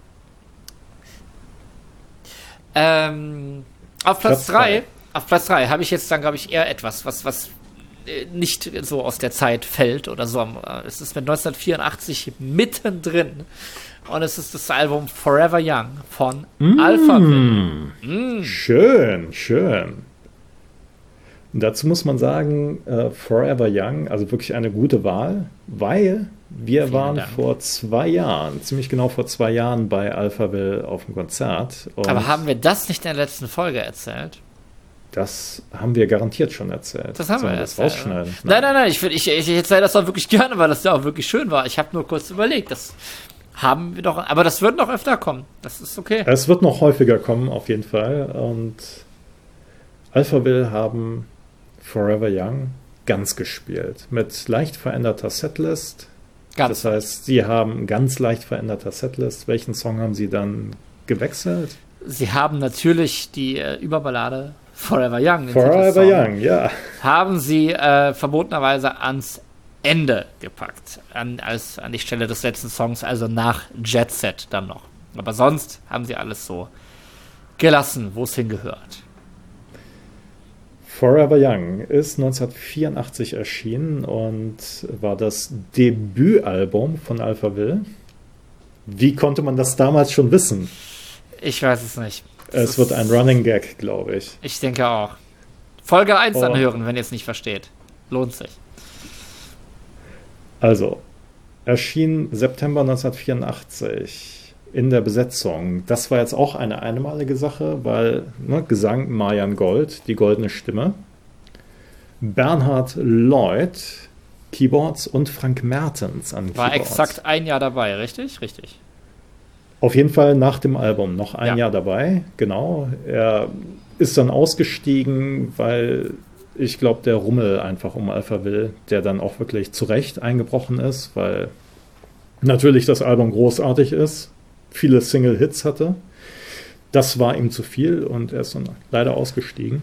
Ähm, auf Platz drei Auf Platz drei habe ich jetzt dann, glaube ich, eher etwas, was, was nicht so aus der Zeit fällt oder so. Es ist mit neunzehnhundertvierundachtzig mittendrin. Und es ist das Album Forever Young von mm. Alphaville. Mm. Schön, schön. Und dazu muss man sagen, uh, Forever Young, also wirklich eine gute Wahl, weil wir Vielen waren Dank. vor zwei Jahren, ziemlich genau vor zwei Jahren bei Alphaville auf dem Konzert. Und aber haben wir das nicht in der letzten Folge erzählt? Das haben wir garantiert schon erzählt. Das haben Sollen wir das erzählt. Rausschneiden? Nein, nein, nein. Ich, ich, ich erzähle das auch wirklich gerne, weil das ja auch wirklich schön war. Ich habe nur kurz überlegt. Das haben wir doch. Aber das wird noch öfter kommen. Das ist okay. Es wird noch häufiger kommen, auf jeden Fall. Und Alphaville haben Forever Young ganz gespielt. Mit leicht veränderter Setlist. Ganz. Das heißt, sie haben ganz leicht veränderter Setlist. Welchen Song haben sie dann gewechselt? Sie haben natürlich die äh, Überballade Forever Young. Forever Young, ja. Haben sie äh, verbotenerweise ans Ende gepackt. An, als, an die Stelle des letzten Songs, also nach Jet Set dann noch. Aber sonst haben sie alles so gelassen, wo es hingehört. Forever Young ist neunzehnhundertvierundachtzig erschienen und war das Debütalbum von Alphaville. Wie konnte man das damals schon wissen? Ich weiß es nicht. Das es wird ein Running Gag, glaube ich. Ich denke auch. Folge eins oh. anhören, wenn ihr es nicht versteht. Lohnt sich. Also, erschien September neunzehnhundertvierundachtzig in der Besetzung. Das war jetzt auch eine einmalige Sache, weil ne, Gesang Marian Gold, die goldene Stimme. Bernhard Lloyd, Keyboards und Frank Mertens an Keyboards. War exakt ein Jahr dabei, richtig? Richtig. Auf jeden Fall nach dem Album noch ein ja. Jahr dabei, genau. Er ist dann ausgestiegen, weil ich glaube, der Rummel einfach um Alphaville, der dann auch wirklich zu Recht eingebrochen ist, weil natürlich das Album großartig ist, viele Single-Hits hatte. Das war ihm zu viel und er ist dann leider ausgestiegen.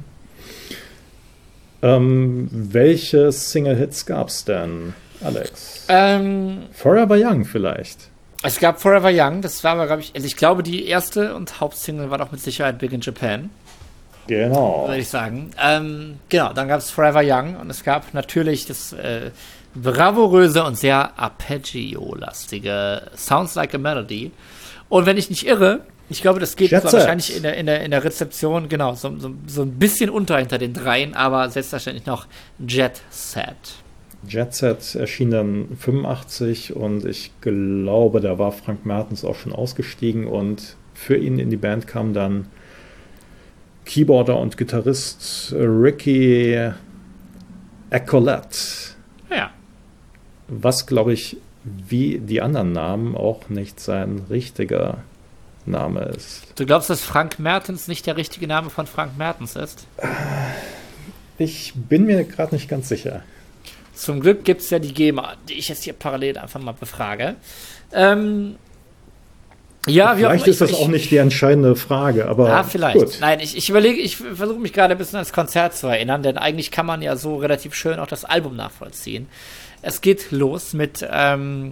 Ähm, welche Single-Hits gab es denn, Alex? Ähm, Forever Young vielleicht. Es gab Forever Young, das war aber, glaube ich, also ich glaube, die erste und Hauptsingle war doch mit Sicherheit Big in Japan. Genau. Würde ich sagen. Ähm, genau, dann gab es Forever Young und es gab natürlich das äh, bravouröse und sehr Arpeggio-lastige Sounds Like a Melody. Und wenn ich nicht irre, ich glaube, das geht wahrscheinlich in der, in, der, in der Rezeption, genau, so, so, so ein bisschen unter hinter den dreien, aber selbstverständlich noch Jet Set. Jet Set erschien dann fünfundachtzig und ich glaube, da war Frank Mertens auch schon ausgestiegen und für ihn in die Band kam dann Keyboarder und Gitarrist Ricky Ecolette. Ja. Was, glaube ich, wie die anderen Namen auch nicht sein richtiger Name ist. Du glaubst, dass Frank Mertens nicht der richtige Name von Frank Mertens ist? Ich bin mir gerade nicht ganz sicher. Zum Glück gibt es ja die GEMA, die ich jetzt hier parallel einfach mal befrage. Ähm, Ja, wie auch Vielleicht immer, ist das ich- auch nicht die entscheidende Frage, aber Ja, vielleicht. gut. Nein, ich, ich überlege, ich versuche mich gerade ein bisschen ans Konzert zu erinnern, denn eigentlich kann man ja so relativ schön auch das Album nachvollziehen. Es geht los mit ähm,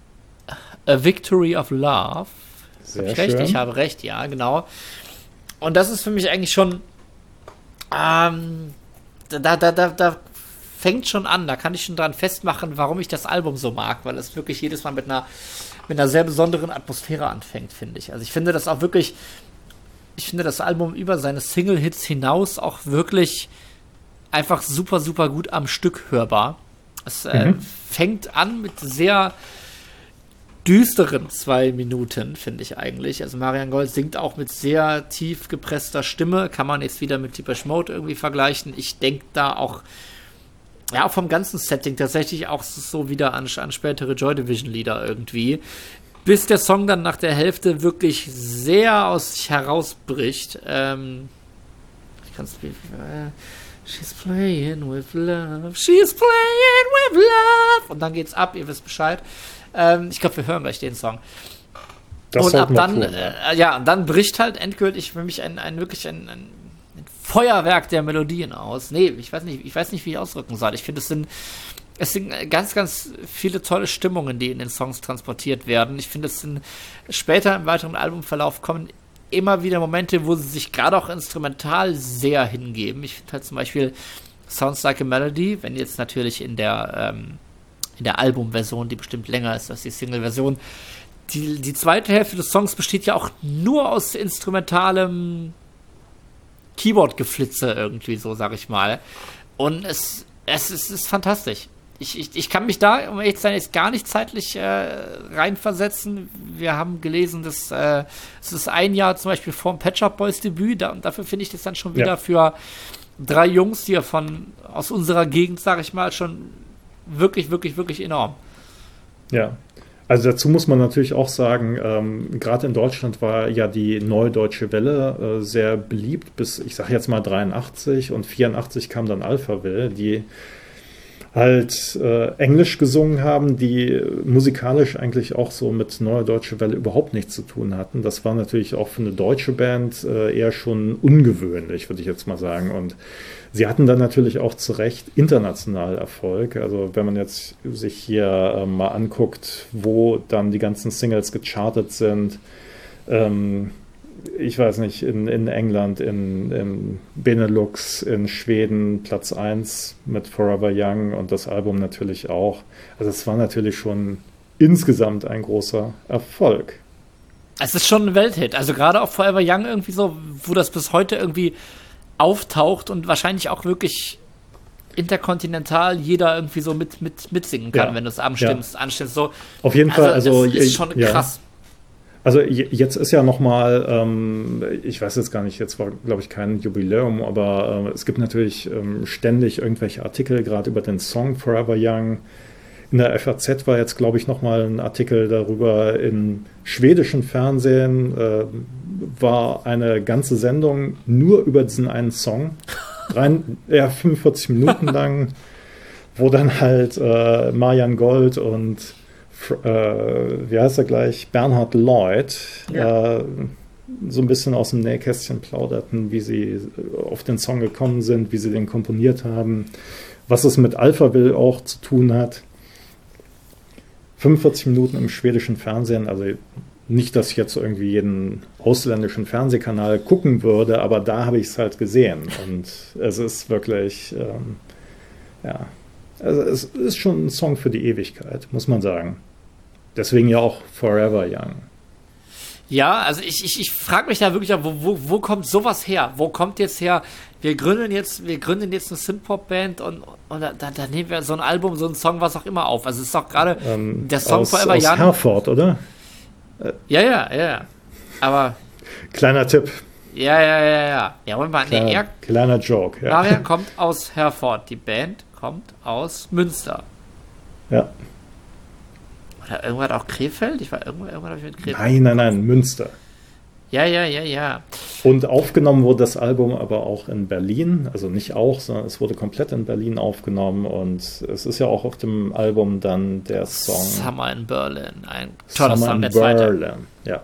A Victory of Love. Sehr Hab ich recht? schön. Ich habe recht, ja, genau. Und das ist für mich eigentlich schon ähm, da, da, da, da fängt schon an, da kann ich schon dran festmachen, warum ich das Album so mag, weil es wirklich jedes Mal mit einer mit einer sehr besonderen Atmosphäre anfängt, finde ich. Also ich finde das auch wirklich, ich finde das Album über seine Single-Hits hinaus auch wirklich einfach super, super gut am Stück hörbar. Es äh, Mhm. fängt an mit sehr düsteren zwei Minuten, finde ich eigentlich. Also Marian Gold singt auch mit sehr tief gepresster Stimme, kann man jetzt wieder mit Depeche Mode irgendwie vergleichen. Ich denke da auch ja, auch vom ganzen Setting tatsächlich auch so wieder an, an spätere Joy Division Lieder irgendwie. Bis der Song dann nach der Hälfte wirklich sehr aus sich herausbricht. Ähm, ich kann es äh, She's playing with love, she's playing with love. Und dann geht's ab, ihr wisst Bescheid. Ähm, ich glaube, wir hören gleich den Song. Das und ab sollten wir dann, tun, ja. äh, ja, und dann bricht halt endgültig für mich ein, ein wirklich ein, ein Feuerwerk der Melodien aus. Nee, ich weiß nicht, ich weiß nicht, wie ich ausdrücken soll. Ich finde, es sind, es sind ganz, ganz viele tolle Stimmungen, die in den Songs transportiert werden. Ich finde, es sind später im weiteren Albumverlauf kommen immer wieder Momente, wo sie sich gerade auch instrumental sehr hingeben. Ich finde halt zum Beispiel Sounds Like a Melody, wenn jetzt natürlich in der, ähm, in der Albumversion, die bestimmt länger ist als die Single-Version, die, die zweite Hälfte des Songs besteht ja auch nur aus instrumentalem Keyboard-Geflitze irgendwie so, sag ich mal. Und es, es, es ist fantastisch. Ich, ich, ich kann mich da, um ehrlich zu sein, jetzt gar nicht zeitlich äh, reinversetzen. Wir haben gelesen, dass äh, es ist ein Jahr zum Beispiel vor dem Pet Shop Boys Debüt. Da, und dafür finde ich das dann schon wieder Ja. für drei Jungs hier von aus unserer Gegend, sag ich mal, schon wirklich, wirklich, wirklich enorm. Ja, also dazu muss man natürlich auch sagen, ähm, gerade in Deutschland war ja die Neue Deutsche Welle äh, sehr beliebt bis, ich sage jetzt mal dreiundachtzig, und vierundachtzig kam dann Alphaville, die halt äh, Englisch gesungen haben, die musikalisch eigentlich auch so mit Neue Deutsche Welle überhaupt nichts zu tun hatten. Das war natürlich auch für eine deutsche Band äh, eher schon ungewöhnlich, würde ich jetzt mal sagen. Und sie hatten dann natürlich auch zu Recht international Erfolg. Also wenn man jetzt sich hier äh, mal anguckt, wo dann die ganzen Singles gechartet sind, ähm, ich weiß nicht, in, in England, in, in Benelux, in Schweden Platz eins mit Forever Young und das Album natürlich auch. Also es war natürlich schon insgesamt ein großer Erfolg. Es ist schon ein Welthit. Also gerade auch Forever Young irgendwie so, wo das bis heute irgendwie auftaucht und wahrscheinlich auch wirklich interkontinental jeder irgendwie so mit, mit, mitsingen kann, Ja, wenn du es anstimmst, ja. anstimmst. So. Auf jeden Fall, also es ist schon ja. krass. Also jetzt ist ja nochmal, ähm, ich weiß jetzt gar nicht, jetzt war glaube ich kein Jubiläum, aber äh, es gibt natürlich ähm, ständig irgendwelche Artikel, gerade über den Song Forever Young. In der F A Z war jetzt glaube ich nochmal ein Artikel darüber. Im schwedischen Fernsehen äh, war eine ganze Sendung nur über diesen einen Song, rein, ja, fünfundvierzig Minuten lang, wo dann halt äh, Marian Gold und Äh, wie heißt er gleich, Bernhard Lloyd, ja. äh, so ein bisschen aus dem Nähkästchen plauderten, wie sie auf den Song gekommen sind, wie sie den komponiert haben, was es mit Alphaville auch zu tun hat. fünfundvierzig Minuten im schwedischen Fernsehen, also nicht, dass ich jetzt irgendwie jeden ausländischen Fernsehkanal gucken würde, aber da habe ich es halt gesehen und es ist wirklich, ähm, ja, also es ist schon ein Song für die Ewigkeit, muss man sagen. Deswegen ja auch Forever Young. Ja, also ich, ich, ich frage mich da wirklich, wo, wo, wo kommt sowas her? Wo kommt jetzt her? Wir gründen jetzt, wir gründen jetzt eine Synthpop-Band und, und da, da nehmen wir so ein Album, so ein Song, was auch immer auf. Also es ist auch gerade Ähm, der Song aus, Forever aus Young. Herford, oder? Ja, ja, ja. Aber Kleiner Tipp. ja, ja, ja, ja. Ja, Moment mal, nee, Kleiner, er, kleiner Joke. Ja. Marian kommt aus Herford. Die Band kommt aus Münster. Ja. Oder irgendwann auch Krefeld? Ich war irgendwann, irgendwann habe ich mit Krefeld. Nein, nein, nein, Münster. Ja, ja, ja, ja. Und aufgenommen wurde das Album aber auch in Berlin, also nicht auch, sondern es wurde komplett in Berlin aufgenommen und es ist ja auch auf dem Album dann der Song Summer in Berlin. Ein toller Summer Song, in der zweite. Berlin. Ja.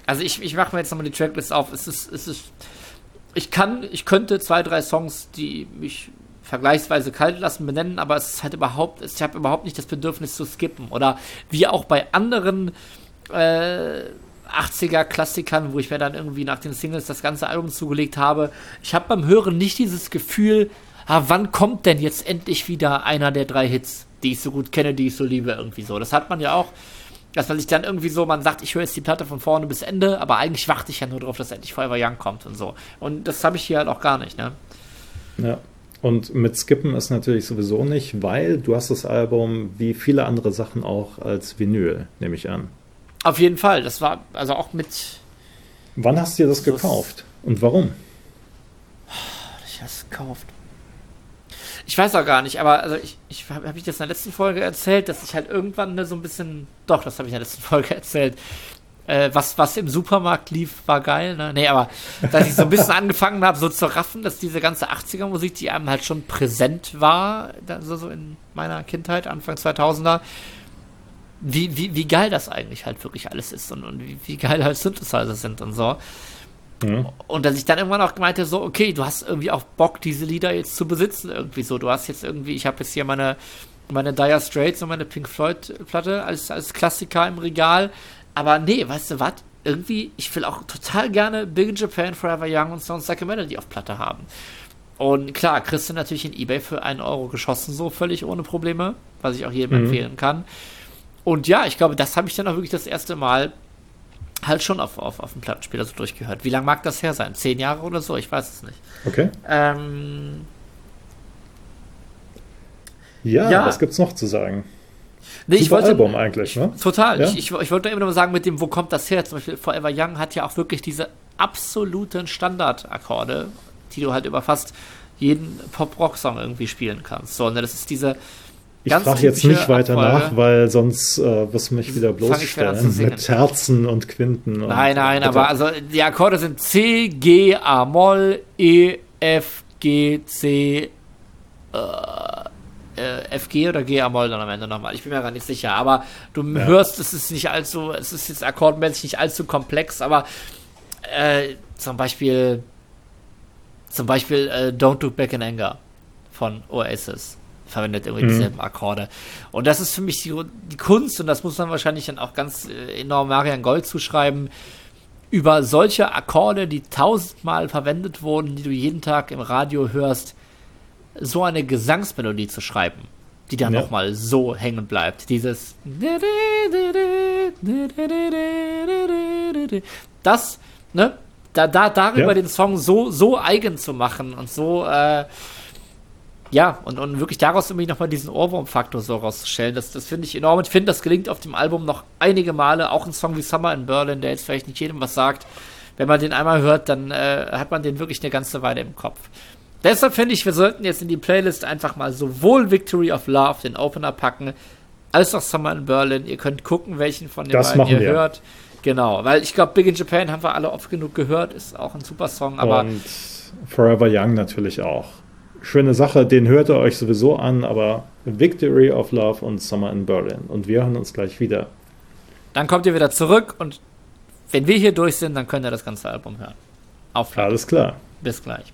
Also ich, ich mache mir jetzt nochmal die Tracklist auf. Es ist, es ist, ich kann, ich könnte zwei, drei Songs, die mich vergleichsweise kalt lassen, benennen, aber es ist halt überhaupt, ich habe überhaupt nicht das Bedürfnis zu skippen. Oder wie auch bei anderen äh, achtziger-Klassikern, wo ich mir dann irgendwie nach den Singles das ganze Album zugelegt habe. Ich habe beim Hören nicht dieses Gefühl, ah, wann kommt denn jetzt endlich wieder einer der drei Hits, die ich so gut kenne, die ich so liebe, irgendwie so. Das hat man ja auch, dass man sich dann irgendwie so, man sagt, ich höre jetzt die Platte von vorne bis Ende, aber eigentlich warte ich ja nur darauf, dass endlich Forever Young kommt und so. Und das habe ich hier halt auch gar nicht, ne? Ja. Und mit Skippen ist natürlich sowieso nicht, weil du hast das Album wie viele andere Sachen auch als Vinyl, nehme ich an. Auf jeden Fall. Das war also auch mit... Wann hast du dir das gekauft? Und warum? Ich habe es gekauft. Ich weiß auch gar nicht, aber also ich, ich habe hab ich das in der letzten Folge erzählt, dass ich halt irgendwann ne, so ein bisschen... Doch, das habe ich in der letzten Folge erzählt. Äh, was, was im Supermarkt lief, war geil, ne? Nee, aber dass ich so ein bisschen angefangen habe, so zu raffen, dass diese ganze achtziger-Musik, die einem halt schon präsent war, so, so in meiner Kindheit, Anfang zweitausender, wie, wie, wie geil das eigentlich halt wirklich alles ist und, und wie, wie geil halt Synthesizer sind und so. Mhm. Und dass ich dann irgendwann auch gemeint habe, so, okay, du hast irgendwie auch Bock, diese Lieder jetzt zu besitzen, irgendwie so. Du hast jetzt irgendwie, ich habe jetzt hier meine, meine Dire Straits und meine Pink Floyd-Platte als, als Klassiker im Regal. Aber nee, weißt du was? Irgendwie, ich will auch total gerne Big in Japan, Forever Young und Sounds Like a Melody auf Platte haben. Und klar, kriegst du natürlich in eBay für einen Euro geschossen, so völlig ohne Probleme, was ich auch jedem mhm. empfehlen kann. Und ja, ich glaube, das habe ich dann auch wirklich das erste Mal halt schon auf, auf, auf dem Plattenspieler so durchgehört. Wie lange mag das her sein? Zehn Jahre oder so? Ich weiß es nicht. Okay. Ähm, ja, ja, was gibt's noch zu sagen? Nee, ich wollte, Album eigentlich, ne? Total. Ja? Ich, ich, ich wollte immer nur sagen, mit dem, wo kommt das her? Zum Beispiel Forever Young hat ja auch wirklich diese absoluten Standardakkorde, die du halt über fast jeden Pop-Rock-Song irgendwie spielen kannst. So, ne, das ist diese Ich frage jetzt nicht weiter Abfolge. nach, weil sonst äh, wirst du mich wieder bloßstellen mit Terzen und Quinten. Und nein, nein, aber also die Akkorde sind C, G, A-Moll, E, F, G, C, äh, F G oder G A-Moll dann am Ende nochmal. Ich bin mir gar nicht sicher, aber du ja. hörst, es ist nicht allzu, es ist jetzt akkordmäßig nicht allzu komplex, aber äh, zum Beispiel zum Beispiel äh, Don't Look Back in Anger von Oasis verwendet irgendwie mhm. dieselben Akkorde. Und das ist für mich die, die Kunst, und das muss man wahrscheinlich dann auch ganz äh, enorm Marian Gold zuschreiben, über solche Akkorde, die tausendmal verwendet wurden, die du jeden Tag im Radio hörst, so eine Gesangsmelodie zu schreiben, die dann ja. nochmal so hängen bleibt. Dieses das, ne, da, da, darüber ja. den Song so, so eigen zu machen und so, äh, ja, und, und wirklich daraus irgendwie nochmal diesen Ohrwurm-Faktor so rauszustellen, das, das finde ich enorm. Und ich finde, das gelingt auf dem Album noch einige Male, auch ein Song wie Summer in Berlin, der jetzt vielleicht nicht jedem was sagt. Wenn man den einmal hört, dann äh, hat man den wirklich eine ganze Weile im Kopf. Deshalb finde ich, wir sollten jetzt in die Playlist einfach mal sowohl Victory of Love, den Opener, packen, als auch Summer in Berlin. Ihr könnt gucken, welchen von den das beiden ihr wir. hört. Genau, weil ich glaube, Big in Japan haben wir alle oft genug gehört, ist auch ein super Song. Aber und Forever Young natürlich auch. Schöne Sache, den hört ihr euch sowieso an, aber Victory of Love und Summer in Berlin. Und wir hören uns gleich wieder. Dann kommt ihr wieder zurück und wenn wir hier durch sind, dann könnt ihr das ganze Album hören. Auf Platte. Alles klar. Bis gleich.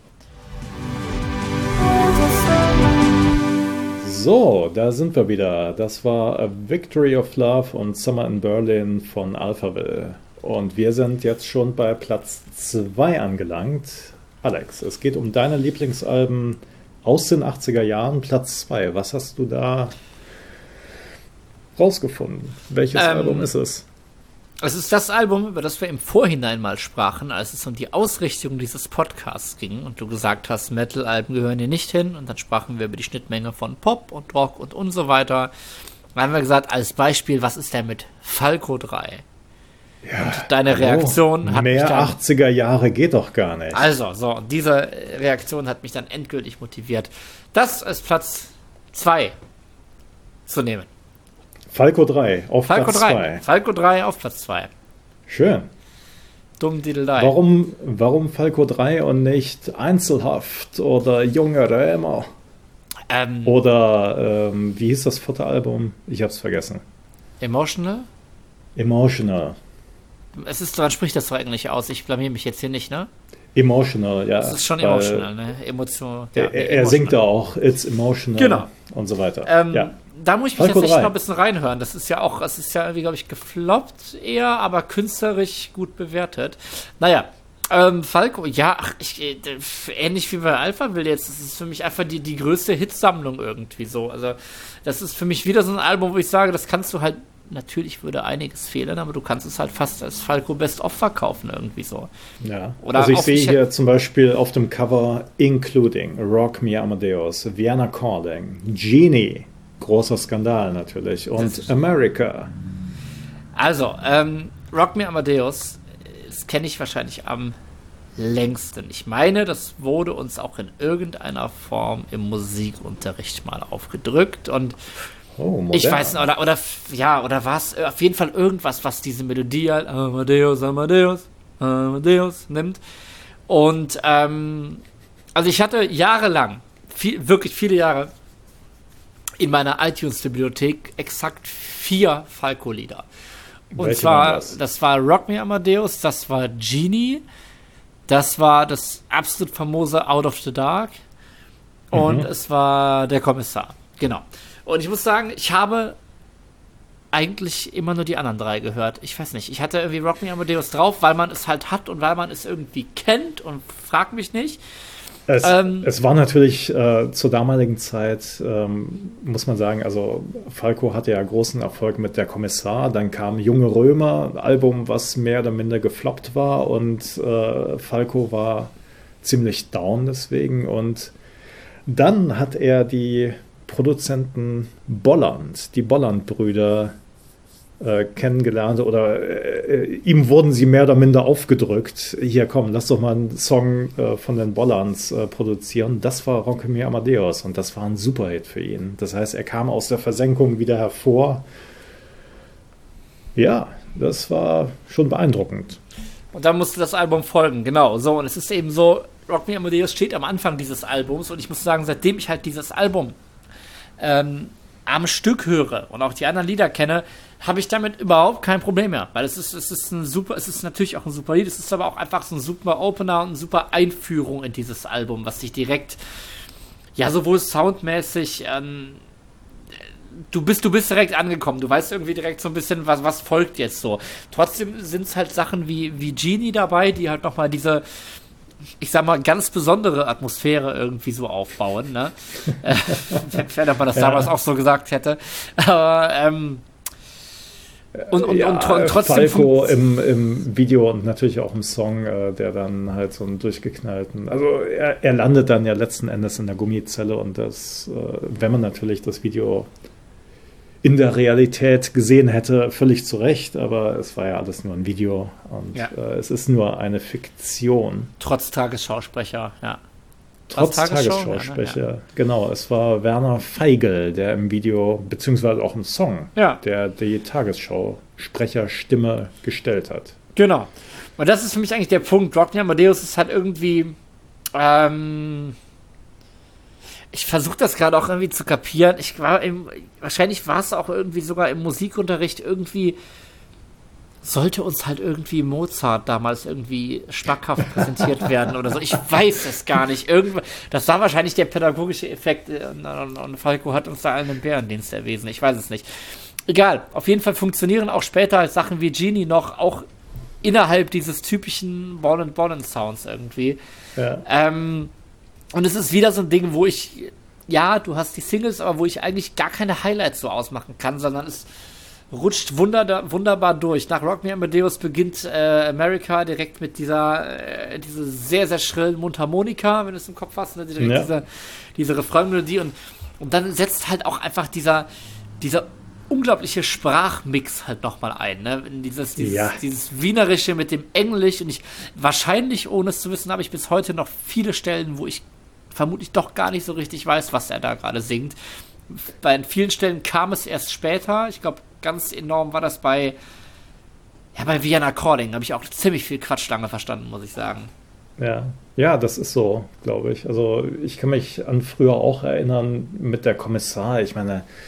So, da sind wir wieder. Das war A Victory of Love und Summer in Berlin von Alphaville. Und wir sind jetzt schon bei Platz zwei angelangt. Alex, es geht um deine Lieblingsalben aus den achtziger Jahren, Platz zwei. Was hast du da rausgefunden? Welches ähm, Album ist es? Es ist das Album, über das wir im Vorhinein mal sprachen, als es um die Ausrichtung dieses Podcasts ging und du gesagt hast, Metal-Alben gehören hier nicht hin, und dann sprachen wir über die Schnittmenge von Pop und Rock und und so weiter. Dann haben wir gesagt, als Beispiel, was ist denn mit Falco drei? Ja, und deine Reaktion oh, hat mehr mich dann, achtziger Jahre geht doch gar nicht. Also, so, und diese Reaktion hat mich dann endgültig motiviert, das als Platz zwei zu nehmen. Falco drei auf Falco Platz zwei. Falco drei auf Platz zwei. Schön. Dumm Diddlei. Warum, warum Falco drei und nicht Einzelhaft oder Junge Rämer? Ähm, oder ähm, wie hieß das vierte Album? Ich hab's vergessen. Emotional? Emotional. es ist, man spricht das so eigentlich aus, ich blamier mich jetzt hier nicht, ne? Emotional, ja. Das ist schon emotional, ne? Emotion, ja, er, er emotional. Singt da auch, it's emotional genau. und so weiter. Ähm, ja. Da muss ich mich Falco jetzt echt noch ein bisschen reinhören. Das ist ja auch, das ist ja irgendwie, glaube ich, gefloppt eher, aber künstlerisch gut bewertet. Naja, ähm, Falco, ja, ach, ich, äh, ähnlich wie bei Alpha will jetzt, das ist für mich einfach die, die größte Hitsammlung irgendwie so. Also, das ist für mich wieder so ein Album, wo ich sage, das kannst du halt, natürlich würde einiges fehlen, aber du kannst es halt fast als Falco Best-of verkaufen irgendwie so. Ja, Oder also ich sehe hier zum Beispiel auf dem Cover Including Rock Me Amadeus, Vienna Calling, Genie, großer Skandal natürlich, und America. Also, ähm, Rock Me Amadeus, das kenne ich wahrscheinlich am längsten. Ich meine, das wurde uns auch in irgendeiner Form im Musikunterricht mal aufgedrückt und oh, ich weiß nicht, oder, oder ja, oder war es auf jeden Fall irgendwas, was diese Melodie halt Amadeus, Amadeus, Amadeus nimmt. Und ähm, also ich hatte jahrelang, viel, wirklich viele Jahre in meiner iTunes-Bibliothek exakt vier Falco-Lieder. Und Welche zwar, das? das war Rock Me Amadeus, das war Genie, das war das absolut famose Out of the Dark und mhm. es war Der Kommissar. Genau. Und ich muss sagen, ich habe eigentlich immer nur die anderen drei gehört. Ich weiß nicht, ich hatte irgendwie Rock Me Amadeus drauf, weil man es halt hat und weil man es irgendwie kennt und frag mich nicht. Es, ähm, es war natürlich äh, zur damaligen Zeit, ähm, muss man sagen, also Falco hatte ja großen Erfolg mit Der Kommissar, dann kam Junge Römer, ein Album, was mehr oder minder gefloppt war und äh, Falco war ziemlich down deswegen und dann hat er die Produzenten Bolland, die Bolland-Brüder äh, kennengelernt oder äh, ihm wurden sie mehr oder minder aufgedrückt. Hier, komm, lass doch mal einen Song äh, von den Bollands äh, produzieren. Das war Rock Me Amadeus und das war ein Superhit für ihn. Das heißt, er kam aus der Versenkung wieder hervor. Ja, das war schon beeindruckend. Und dann musste das Album folgen, genau. So, und es ist eben so, Rock Me Amadeus steht am Anfang dieses Albums und ich muss sagen, seitdem ich halt dieses Album Ähm, am Stück höre und auch die anderen Lieder kenne, habe ich damit überhaupt kein Problem mehr, weil es ist, es ist ein super, es ist natürlich auch ein super Lied, es ist aber auch einfach so ein super Opener und eine super Einführung in dieses Album, was sich direkt, ja, sowohl soundmäßig, ähm, du bist, du bist direkt angekommen, du weißt irgendwie direkt so ein bisschen, was, was folgt jetzt so. Trotzdem sind es halt Sachen wie, wie Genie dabei, die halt nochmal diese, ich sag mal, ganz besondere Atmosphäre irgendwie so aufbauen, ne? Wenn man das ja. damals auch so gesagt hätte. Aber, ähm, und, und, ja, und, und trotzdem. Falco im, im Video und natürlich auch im Song, äh, der dann halt so einen durchgeknallten. Also, er, er landet dann ja letzten Endes in der Gummizelle und das, äh, wenn man natürlich das Video in der Realität gesehen hätte, völlig zu Recht, aber es war ja alles nur ein Video und ja. äh, es ist nur eine Fiktion. Trotz Tagesschausprecher, ja. Trotz Tagesschausprecher, ja, ne? ja. Genau. Es war Werner Feigl, der im Video, beziehungsweise auch im Song, ja. der die Tagesschausprecherstimme gestellt hat. Genau. Und das ist für mich eigentlich der Punkt. Rock Me Amadeus ist halt irgendwie, ähm, ich versuche das gerade auch irgendwie zu kapieren. Ich war im, wahrscheinlich war es auch irgendwie sogar im Musikunterricht irgendwie, sollte uns halt irgendwie Mozart damals irgendwie schmackhaft präsentiert werden oder so. Ich weiß es gar nicht. Irgendw- das war wahrscheinlich der pädagogische Effekt und, und, und Falco hat uns da allen einen Bärendienst erwiesen. Ich weiß es nicht. Egal. Auf jeden Fall funktionieren auch später Sachen wie Genie noch, auch innerhalb dieses typischen Born-and-Born-Sounds irgendwie. Ja. Ähm, Und es ist wieder so ein Ding, wo ich, ja, du hast die Singles, aber wo ich eigentlich gar keine Highlights so ausmachen kann, sondern es rutscht wunder, wunderbar durch. Nach Rock Me Amadeus beginnt äh, America direkt mit dieser, äh, diese sehr, sehr schrillen Mundharmonika, wenn du es im Kopf hast, ne? Direkt ja. diese, diese Refrain-Melodie und, und dann setzt halt auch einfach dieser, dieser unglaubliche Sprachmix halt nochmal ein, ne? Dieses, dieses, ja. dieses Wienerische mit dem Englisch und ich, wahrscheinlich, ohne es zu wissen, habe ich bis heute noch viele Stellen, wo ich vermutlich doch gar nicht so richtig weiß, was er da gerade singt. Bei vielen Stellen kam es erst später. Ich glaube, ganz enorm war das bei ja, bei Vienna Calling. Da habe ich auch ziemlich viel Quatsch lange verstanden, muss ich sagen. Ja, ja, das ist so, glaube ich. Also ich kann mich an früher auch erinnern mit Der Kommissar. Ich meine,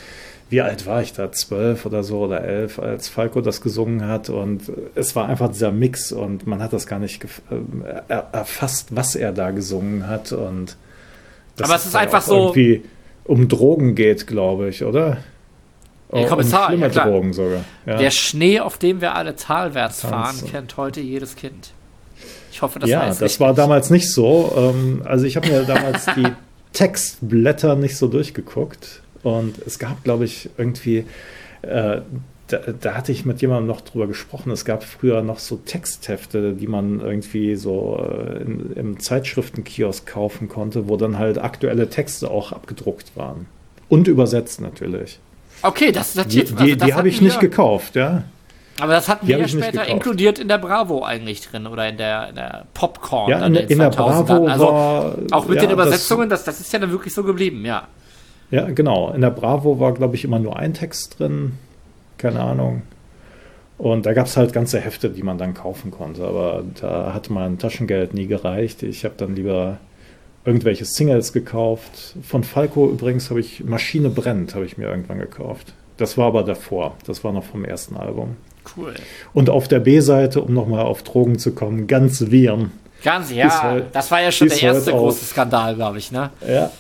wie alt war ich da? Zwölf oder so oder elf, als Falco das gesungen hat. Und es war einfach dieser Mix und man hat das gar nicht gef- äh, erfasst, was er da gesungen hat. Und aber es ist einfach so. Irgendwie um Drogen geht, glaube ich, oder? Der Kommissar, um schlimme ja, klar. Drogen sogar. Ja. Der Schnee, auf dem wir alle talwärts fahren, Tanzen. kennt heute jedes Kind. Ich hoffe, das ja, heißt das richtig. war damals nicht so. Ähm, also ich habe mir damals die Textblätter nicht so durchgeguckt. Und es gab, glaube ich, irgendwie, äh, da, da hatte ich mit jemandem noch drüber gesprochen, es gab früher noch so Texthefte, die man irgendwie so äh, in, im Zeitschriftenkiosk kaufen konnte, wo dann halt aktuelle Texte auch abgedruckt waren. Und übersetzt natürlich. Okay, das, das Die, jetzt, also die, das die habe ich wir, nicht gekauft, ja. Aber das hatten Die wir hab ja ich nicht später gekauft. inkludiert in der Bravo eigentlich drin oder in der, in der Popcorn. Ja, dann in, in der Bravo also war... auch mit ja, den Übersetzungen, das, das ist ja dann wirklich so geblieben, ja. Ja, genau. In der Bravo war, glaube ich, immer nur ein Text drin. Keine Ahnung. Und da gab es halt ganze Hefte, die man dann kaufen konnte. Aber da hat mein Taschengeld nie gereicht. Ich habe dann lieber irgendwelche Singles gekauft. Von Falco übrigens habe ich Maschine brennt, habe ich mir irgendwann gekauft. Das war aber davor. Das war noch vom ersten Album. Cool. Und auf der B-Seite, um nochmal auf Drogen zu kommen, ganz Viren. Ganz, ja. Halt, das war ja schon der erste halt große Skandal, glaube ich, ne? Ja.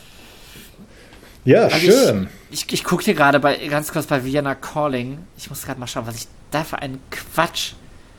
Ja, also schön. Ich, ich, ich gucke hier gerade bei, ganz kurz bei Vienna Calling. Ich muss gerade mal schauen, was ich da für einen Quatsch.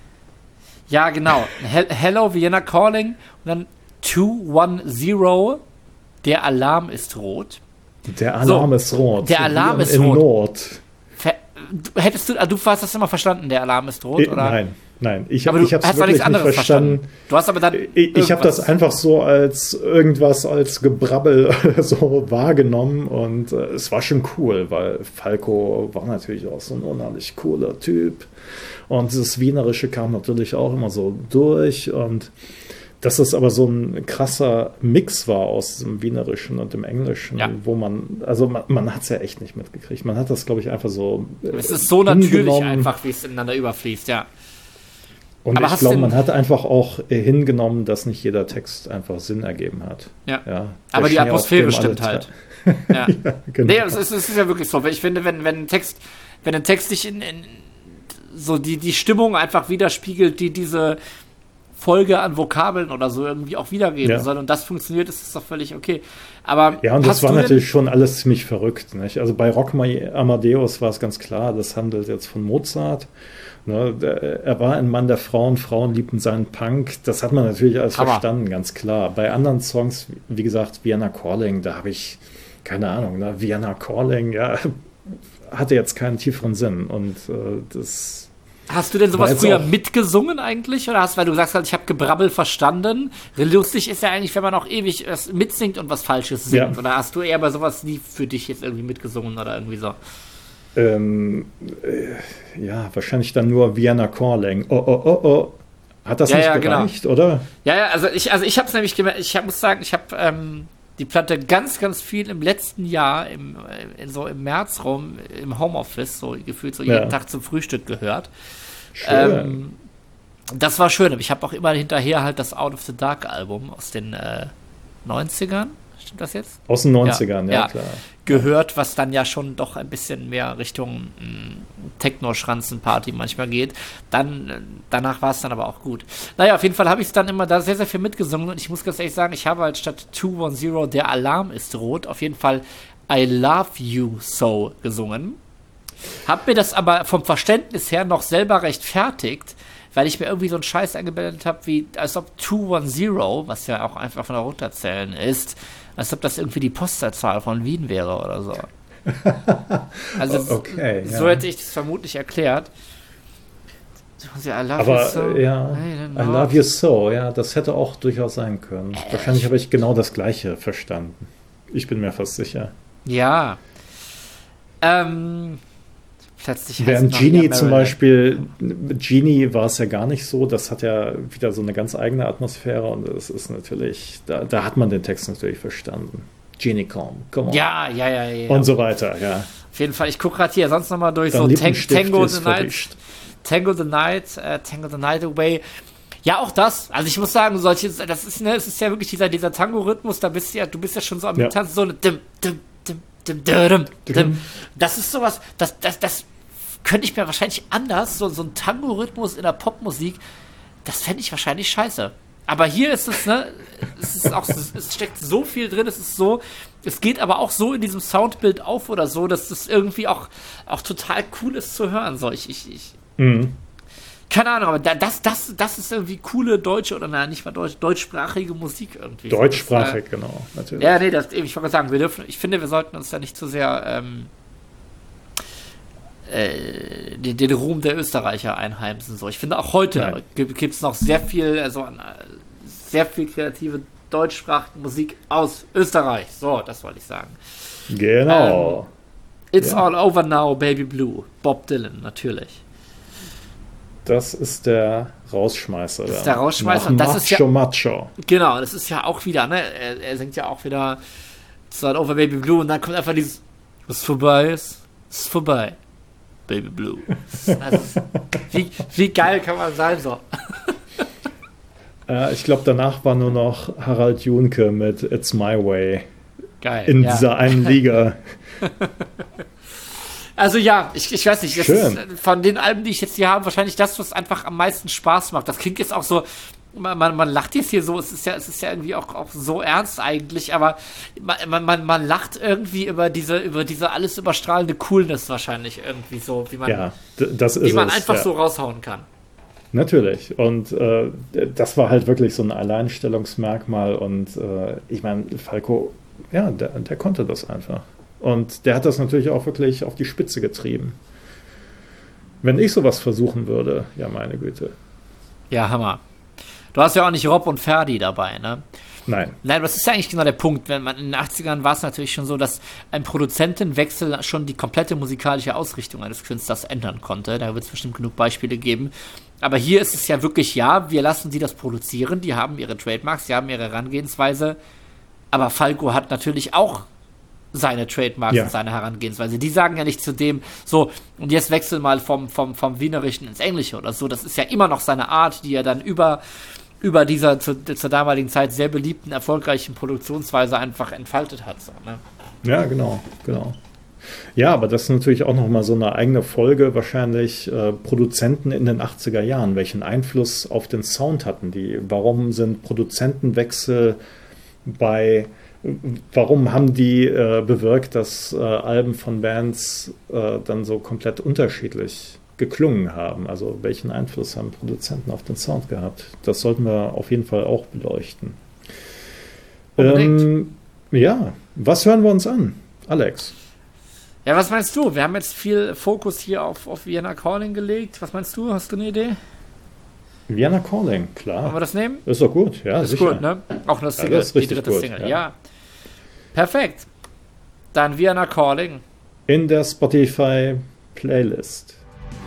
Ja, genau. He- Hello, Vienna Calling. Und dann zwei zehn. Der Alarm ist rot. Der Alarm so, ist rot. Der Alarm in, ist in rot. Nord. Ver- du, hättest du, du hast das immer verstanden, der Alarm ist rot, Ich, oder? Nein, nein. Ich habe aber es du hast wirklich nichts anderes nicht verstanden. verstanden. Du hast aber dann Ich, ich habe das irgendwas- einfach so als irgendwas, als Gebrabbel so wahrgenommen und äh, es war schon cool, weil Falco war natürlich auch so ein unheimlich cooler Typ und dieses Wienerische kam natürlich auch immer so durch und dass es aber so ein krasser Mix war aus dem Wienerischen und dem Englischen, Ja. wo man, also man, man hat es ja echt nicht mitgekriegt. Man hat das, glaube ich, einfach so äh, Es ist so natürlich hingenommen. einfach, wie es ineinander überfließt, ja. Und Aber ich hast glaube, du- man hat einfach auch äh, hingenommen, dass nicht jeder Text einfach Sinn ergeben hat. Ja. Ja, Aber der die Schnee, Atmosphäre auf dem alle stimmt halt. tra- Ja. ja, genau. Nee, es ist, es ist ja wirklich so. Ich finde, wenn, wenn ein Text, wenn ein Text sich in, in so die, die Stimmung einfach widerspiegelt, die diese Folge an Vokabeln oder so irgendwie auch wiedergeben Ja. soll und das funktioniert, ist es doch völlig okay. Aber Ja, und das hast war du denn- natürlich schon alles ziemlich verrückt. Nicht? Also bei Rock Amadeus war es ganz klar, das handelt jetzt von Mozart. Ne? Der- Er war ein Mann der Frauen, Frauen liebten seinen Punk. Das hat man natürlich alles Hammer. verstanden, ganz klar. Bei anderen Songs, wie gesagt, Vienna Calling, da habe ich, keine Ahnung, ne? Vienna Calling, ja, hatte jetzt keinen tieferen Sinn. Und äh, das... Hast du denn sowas War jetzt früher auch- mitgesungen eigentlich? Oder hast, weil du sagst halt, ich habe Gebrabbel verstanden. Lustig ist ja eigentlich, wenn man auch ewig was mitsingt und was Falsches singt. Ja. Oder hast du eher bei sowas nie für dich jetzt irgendwie mitgesungen oder irgendwie so? Ähm, äh, ja, wahrscheinlich dann nur Vienna Calling. Oh, oh, oh, oh. Hat das Ja, nicht ja, genau. gereicht, oder? Ja, ja, also ich, also ich habe es nämlich gemerkt, ich hab, muss sagen, ich habe ähm, die Platte ganz, ganz viel im letzten Jahr, im, äh, in, so im März rum, im Homeoffice, so gefühlt so jeden Ja. Tag zum Frühstück gehört. Schön. Ähm, das war schön, aber ich habe auch immer hinterher halt das Out of the Dark Album aus den äh, neunzigern, stimmt das jetzt? Aus den neunzigern, ja, ja. klar. Gehört, was dann ja schon doch ein bisschen mehr Richtung mh, Techno-Schranzenparty manchmal geht. Dann, äh, danach war es dann aber auch gut. Naja, auf jeden Fall habe ich es dann immer da sehr, sehr viel mitgesungen und ich muss ganz ehrlich sagen, ich habe halt statt zwei zehn, der Alarm ist rot, auf jeden Fall I Love You So gesungen. Hab mir das aber vom Verständnis her noch selber rechtfertigt, weil ich mir irgendwie so einen Scheiß eingebildet habe, wie als ob zwei zehn, was ja auch einfach von der Runterzählen ist, als ob das irgendwie die Postleitzahl von Wien wäre oder so. Also Okay, so ja. hätte ich das vermutlich erklärt. I love Aber you so. äh, ja, I don't I know. love you so, ja, das hätte auch durchaus sein können. Äh, Wahrscheinlich habe ich genau das Gleiche verstanden. Ich bin mir fast sicher. Ja. Ähm, plötzlich heißt Während Maria Genie zum Marilyn. Beispiel, mit Genie war es ja gar nicht so, das hat ja wieder so eine ganz eigene Atmosphäre und es ist natürlich, da, da hat man den Text natürlich verstanden. Genie, come, come on. Ja, ja, ja, ja. Und so weiter, ja. Auf jeden Fall, ich gucke gerade hier sonst nochmal durch Dein so Tang Lippenstift Tango ist the Night. verwischt. Tango the Night, äh, Tango the Night Away. Ja, auch das. Also ich muss sagen, solche, das ist, ne, es ist ja wirklich dieser, dieser Tango-Rhythmus, da bist du ja, du bist ja schon so am Ja. Tanzen, so eine dim, dim, dim, Dim, dim, dim. Das ist sowas, das, das, das könnte ich mir wahrscheinlich anders, so, so ein Tango-Rhythmus in der Popmusik, das fände ich wahrscheinlich scheiße. Aber hier ist es, ne, es ist auch, es steckt so viel drin, es ist so, es geht aber auch so in diesem Soundbild auf oder so, dass das irgendwie auch, auch total cool ist zu hören. So, ich, ich, ich Mhm. keine Ahnung, aber das, das, das ist irgendwie coole deutsche, oder nein, nicht mal deutsch, deutschsprachige Musik irgendwie. Deutschsprachig, das, äh, genau, natürlich. Ja, nee, das, ich wollte sagen, wir dürfen, ich finde, wir sollten uns da nicht zu sehr ähm, äh, den, den Ruhm der Österreicher einheimsen. So. Ich finde, auch heute gibt es noch sehr viel, also äh, sehr viel kreative deutschsprachige Musik aus Österreich. So, das wollte ich sagen. Genau. Ähm, It's Ja. all over now, Baby Blue. Bob Dylan, natürlich. Das ist der Rausschmeißer. Das ist dann. der Rausschmeißer. Nach Das ist ja- Macho Macho. Genau, das ist ja auch wieder, ne? Er, er singt ja auch wieder It's all over, Baby Blue, und dann kommt einfach dieses, was vorbei ist, ist vorbei. Baby Blue. Also, wie, wie geil kann man sein, so? Äh, ich glaube, danach war nur noch Harald Junke mit It's My Way Geil. in ja. dieser einen Liga. Also ja, ich, ich weiß nicht, das Schön. ist von den Alben, die ich jetzt hier habe, wahrscheinlich das, was einfach am meisten Spaß macht. Das klingt jetzt auch so, man, man, man lacht jetzt hier so, es ist ja, es ist ja irgendwie auch, auch so ernst eigentlich, aber man, man, man lacht irgendwie über diese, über diese alles überstrahlende Coolness wahrscheinlich irgendwie so, wie man, Ja, d- das ist wie man es. einfach ja. so raushauen kann. Natürlich. Und äh, das war halt wirklich so ein Alleinstellungsmerkmal. Und äh, ich meine, Falco, ja, der, der konnte das einfach. Und der hat das natürlich auch wirklich auf die Spitze getrieben. Wenn ich sowas versuchen würde, ja, meine Güte. Ja, Hammer. Du hast ja auch nicht Rob und Ferdi dabei, ne? Nein. Nein, aber das ist ja eigentlich genau der Punkt. Wenn man in den achtzigern war es natürlich schon so, dass ein Produzentenwechsel schon die komplette musikalische Ausrichtung eines Künstlers ändern konnte. Da wird es bestimmt genug Beispiele geben. Aber hier ist es ja wirklich, ja, wir lassen sie das produzieren, die haben ihre Trademarks, die haben ihre Herangehensweise. Aber Falco hat natürlich auch seine Trademarks Ja. und seine Herangehensweise. Die sagen ja nicht zu dem, so, und jetzt wechsel mal vom, vom, vom Wienerischen ins Englische oder so. Das ist ja immer noch seine Art, die er dann über, über dieser zu, zur damaligen Zeit sehr beliebten, erfolgreichen Produktionsweise einfach entfaltet hat. So, ne? Ja, genau, genau. Ja, aber das ist natürlich auch nochmal so eine eigene Folge, wahrscheinlich äh, Produzenten in den achtziger Jahren. Welchen Einfluss auf den Sound hatten die? Warum sind Produzentenwechsel bei, warum haben die äh, bewirkt, dass äh, Alben von Bands äh, dann so komplett unterschiedlich geklungen haben? Also welchen Einfluss haben Produzenten auf den Sound gehabt? Das sollten wir auf jeden Fall auch beleuchten. Unbedingt. Ähm, ja, was hören wir uns an, Alex? Ja, was meinst du? Wir haben jetzt viel Fokus hier auf, auf Vienna Calling gelegt. Was meinst du? Hast du eine Idee? Vienna Calling, Wollen wir klar. das nehmen? Ist doch gut, ja, Ist sicher. gut, ne? Auch eine Single, das ist die richtig dritte gut, Single. ja. Ja. Perfekt. Dann Vienna Calling. In der Spotify-Playlist.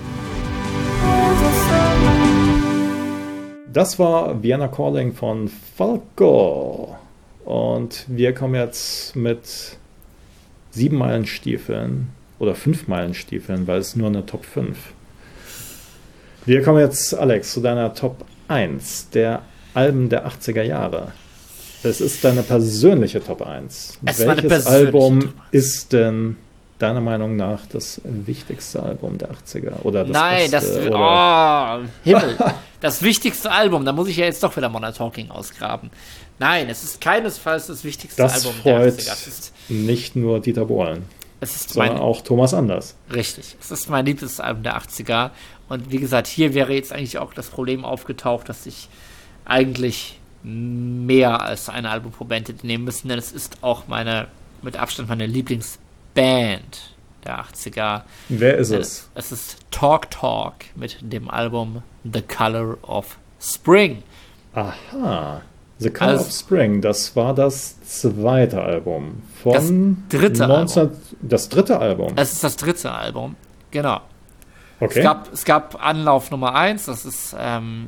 Das war Vienna Calling von Falco. Und wir kommen jetzt mit sieben Meilenstiefeln oder fünf Meilenstiefeln, weil es nur eine Top fünf. Wir kommen jetzt, Alex, zu deiner Top eins der Alben der achtziger Jahre. Es ist deine persönliche Top eins. Es ist meine Welches persönliche Album Top eins. ist denn deiner Meinung nach das wichtigste Album der achtziger? Oder das Nein, beste, das. oder? Oh, Himmel. Das wichtigste Album. Da muss ich ja jetzt doch wieder Modern Talking ausgraben. Nein, es ist keinesfalls das wichtigste Das Album der freut achtziger. Es ist, nicht nur Dieter Bohlen, es ist sondern mein. auch Thomas Anders. Richtig. Es ist mein liebstes Album der achtziger. Und wie gesagt, hier wäre jetzt eigentlich auch das Problem aufgetaucht, dass ich eigentlich mehr als ein Album pro Band hätte nehmen müssen, denn es ist auch meine, mit Abstand meine Lieblingsband der achtziger. Wer ist Denn es? Es ist Talk Talk mit dem Album The Color of Spring. Aha. The Color Also- of Spring, das war das zweite Album von Das dritte neunzehn Das dritte Album. Es ist das dritte Album. Genau. Okay. Es gab, es gab Anlauf Nummer eins, das ist ähm,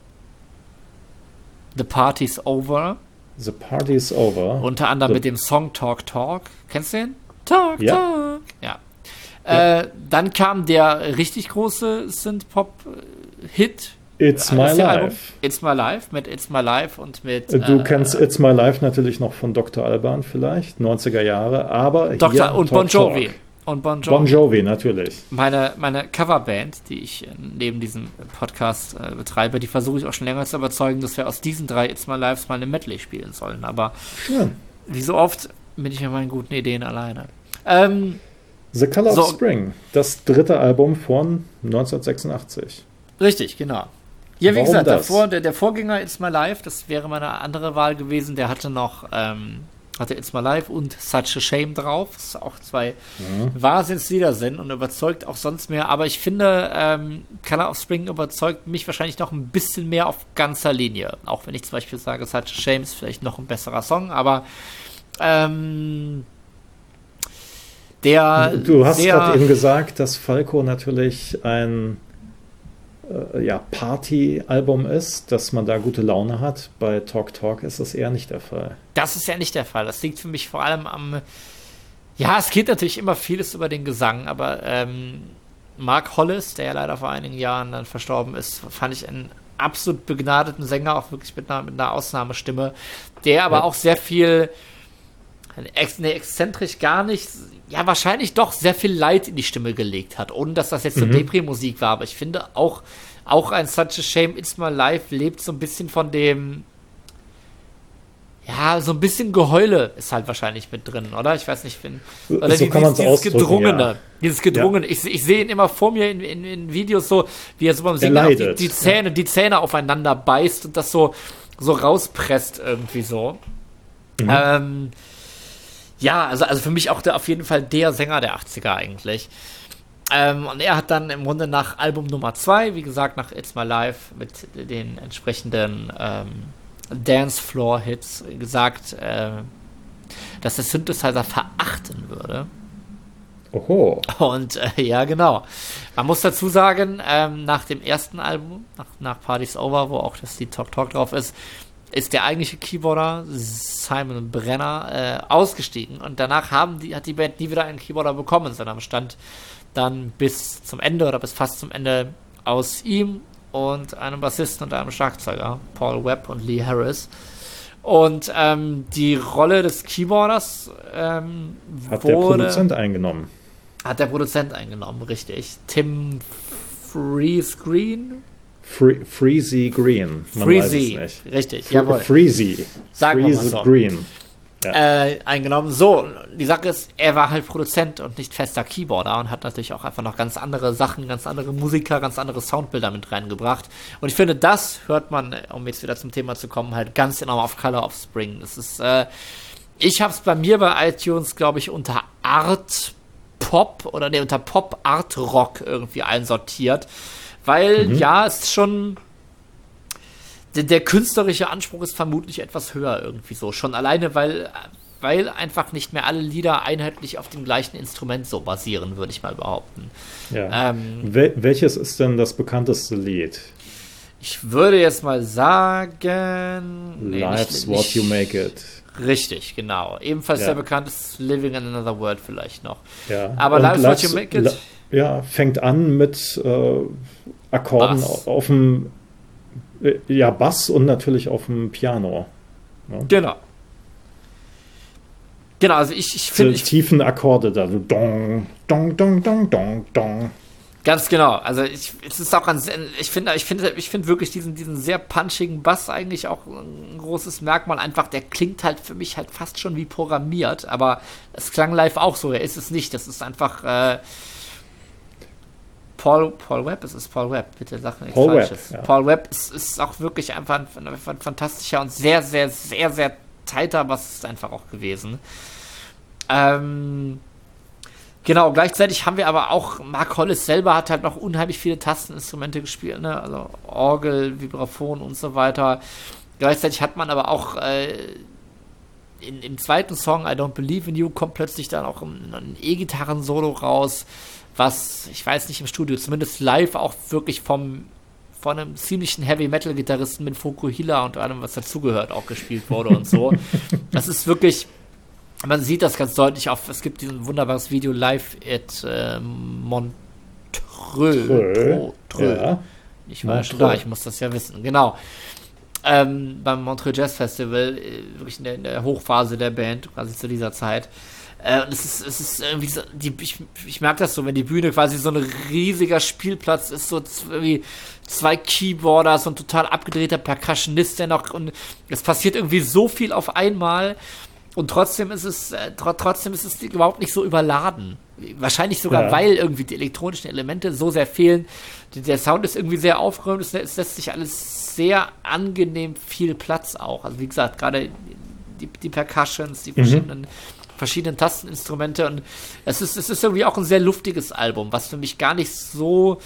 The Party's Over. The Party's Over. Unter anderem The- mit dem Song Talk Talk. Kennst du den? Talk Ja. Talk. Ja. Ja. Äh, dann kam der richtig große Synth-Pop-Hit It's My Life. It's My Life mit It's My Life und mit... Du äh, kennst It's My Life natürlich noch von Doktor Alban vielleicht, neunziger Jahre, aber Doktor hier und Talk Bon Jovi. Talk. Und Bon Jovi. Bon Jovi, natürlich. Meine, meine Coverband, die ich neben diesem Podcast äh, betreibe, die versuche ich auch schon länger zu überzeugen, dass wir aus diesen drei It's My Lives mal eine Medley spielen sollen. Aber Schön. wie so oft bin ich mit meinen guten Ideen alleine. Ähm, The Color so, of Spring, das dritte Album von neunzehnhundertsechsundachtzig. Richtig, genau. Ja, wie Warum gesagt, das? davor, der, der Vorgänger It's My Life, das wäre meine andere Wahl gewesen, der hatte noch ähm, hatte It's My Life und Such a Shame drauf, was auch zwei Mhm. Wahnsinnslieder sind und überzeugt auch sonst mehr, aber ich finde, ähm, Color of Spring überzeugt mich wahrscheinlich noch ein bisschen mehr auf ganzer Linie, auch wenn ich zum Beispiel sage, Such a Shame ist vielleicht noch ein besserer Song, aber ähm, der Du hast sehr- gerade eben gesagt, dass Falco natürlich ein äh, ja, Party-Album ist, dass man da gute Laune hat. Bei Talk Talk ist das eher nicht der Fall. Das ist ja nicht der Fall. Das liegt für mich vor allem am. Ja, es geht natürlich immer vieles über den Gesang, aber ähm, Mark Hollis, der ja leider vor einigen Jahren dann verstorben ist, fand ich einen absolut begnadeten Sänger, auch wirklich mit einer, mit einer Ausnahmestimme, der aber Ja. auch sehr viel. Ex, nee, exzentrisch gar nicht. Ja, wahrscheinlich doch sehr viel Leid in die Stimme gelegt hat, ohne dass das jetzt so Mhm. Depri-Musik war. Aber ich finde auch, auch ein Such a Shame It's My Life lebt so ein bisschen von dem. Ja, so ein bisschen Geheule ist halt wahrscheinlich mit drin, oder? Ich weiß nicht, wenn. Oder So die- kann man's dieses ausdrücken, Gedrungene. ja. Dieses Gedrungene. Ich, ich sehe ihn immer vor mir in, in, in Videos so, wie er so beim Singen auch die, leidet, die Zähne, die Zähne aufeinander beißt und das so, so rauspresst irgendwie so. Mhm. Ähm, ja, also, also für mich auch der, auf jeden Fall der Sänger der achtziger eigentlich. Ähm, und er hat dann im Grunde nach Album Nummer zwei, wie gesagt, nach It's My Life mit den entsprechenden ähm, Dancefloor-Hits gesagt, äh, dass der Synthesizer verachten würde. Oho. Und äh, ja, genau. Man muss dazu sagen, ähm, nach dem ersten Album, nach, nach Party's Over, wo auch das Lied Talk Talk drauf ist, ist der eigentliche Keyboarder Simon Brenner äh, ausgestiegen. Und danach haben die, hat die Band nie wieder einen Keyboarder bekommen, sondern stand dann bis zum Ende oder bis fast zum Ende aus ihm und einem Bassisten und einem Schlagzeuger, Paul Webb und Lee Harris. Und ähm, die Rolle des Keyboarders ähm, Hat der wurde, Produzent eingenommen. hat der Produzent eingenommen, richtig. Tim Freeze Green? Free, Freezy Green. Man Freezy, weiß es nicht. richtig, Fre- jawohl. Freezy. Sagen wir mal Freezy so. Green. Ja. Äh, eingenommen. So, die Sache ist, er war halt Produzent und nicht fester Keyboarder und hat natürlich auch einfach noch ganz andere Sachen, ganz andere Musiker, ganz andere Soundbilder mit reingebracht. Und ich finde, das hört man, um jetzt wieder zum Thema zu kommen, halt ganz enorm auf Color of Spring. Das ist, äh, ich hab's bei mir bei iTunes, glaube ich, unter Art Pop oder ne, unter Pop Art Rock irgendwie einsortiert. Weil, Mhm. ja, es ist schon. Der, der künstlerische Anspruch ist vermutlich etwas höher irgendwie so. Schon alleine, weil, weil einfach nicht mehr alle Lieder einheitlich auf dem gleichen Instrument so basieren, würde ich mal behaupten. Ja. Ähm, Wel welches ist denn das bekannteste Lied? ich würde jetzt mal sagen. nee, Life's nicht- What nicht- You Make It. Richtig, genau. Ebenfalls Ja. sehr bekannt ist Living in Another World vielleicht noch. Ja. Aber Und Life's What You Life's- Make It? La- Ja, fängt an mit äh, Akkorden Bass. auf dem äh, ja, Bass und natürlich auf dem Piano. Genau. Genau, also ich, ich finde. Diese tiefen Akkorde da. So dong, dong, dong, dong, dong, dong. Ganz genau. Also ich, es ist auch ein, sehr- ich finde, ich finde, ich finde wirklich diesen, diesen sehr punchigen Bass eigentlich auch ein großes Merkmal. Einfach, der klingt halt für mich halt fast schon wie programmiert, aber es klang live auch so. Er ist es nicht. Das ist einfach äh, Paul, Paul Webb. Es ist Paul Webb. Bitte sag nichts Paul Webb, Falsches. ja. Paul Webb ist, ist auch wirklich einfach ein, einfach ein fantastischer und sehr, sehr, sehr, sehr tighter Bass ist einfach auch gewesen. Ähm. Genau, gleichzeitig haben wir aber auch, Mark Hollis selber hat halt noch unheimlich viele Tasteninstrumente gespielt, ne? Also Orgel, Vibraphon und so weiter. Gleichzeitig hat man aber auch äh, in, im zweiten Song, I Don't Believe in You, kommt plötzlich dann auch ein, ein E-Gitarren-Solo raus, was, ich weiß nicht, im Studio, zumindest live auch wirklich vom von einem ziemlichen Heavy-Metal-Gitarristen mit Fukuhila und allem, was dazugehört, auch gespielt wurde und so. Das ist wirklich... Man sieht das ganz deutlich auf, es gibt diesen wunderbares Video live at äh, Montreux. Trö. Tro- Trö. Ja. Ich war ja schon da, ich muss das ja wissen. Genau. Ähm, beim Montreux Jazz Festival, äh, wirklich in der, in der Hochphase der Band, quasi zu dieser Zeit. Äh, und es ist, es ist irgendwie so, die, ich, ich merke das so, wenn die Bühne quasi so ein riesiger Spielplatz ist, so irgendwie zwei Keyboarder, so ein total abgedrehter Percussionist, der noch, und es passiert irgendwie so viel auf einmal. Und trotzdem ist es, äh, tr- trotzdem ist es überhaupt nicht so überladen. Wahrscheinlich sogar, ja. weil irgendwie die elektronischen Elemente so sehr fehlen. Der Sound ist irgendwie sehr aufgeräumt, es, es lässt sich alles sehr angenehm viel Platz auch. Also wie gesagt, gerade die, die Percussions, die verschiedenen, mhm. verschiedenen Tasteninstrumente. Und es ist, es ist irgendwie auch ein sehr luftiges Album, was für mich gar nicht so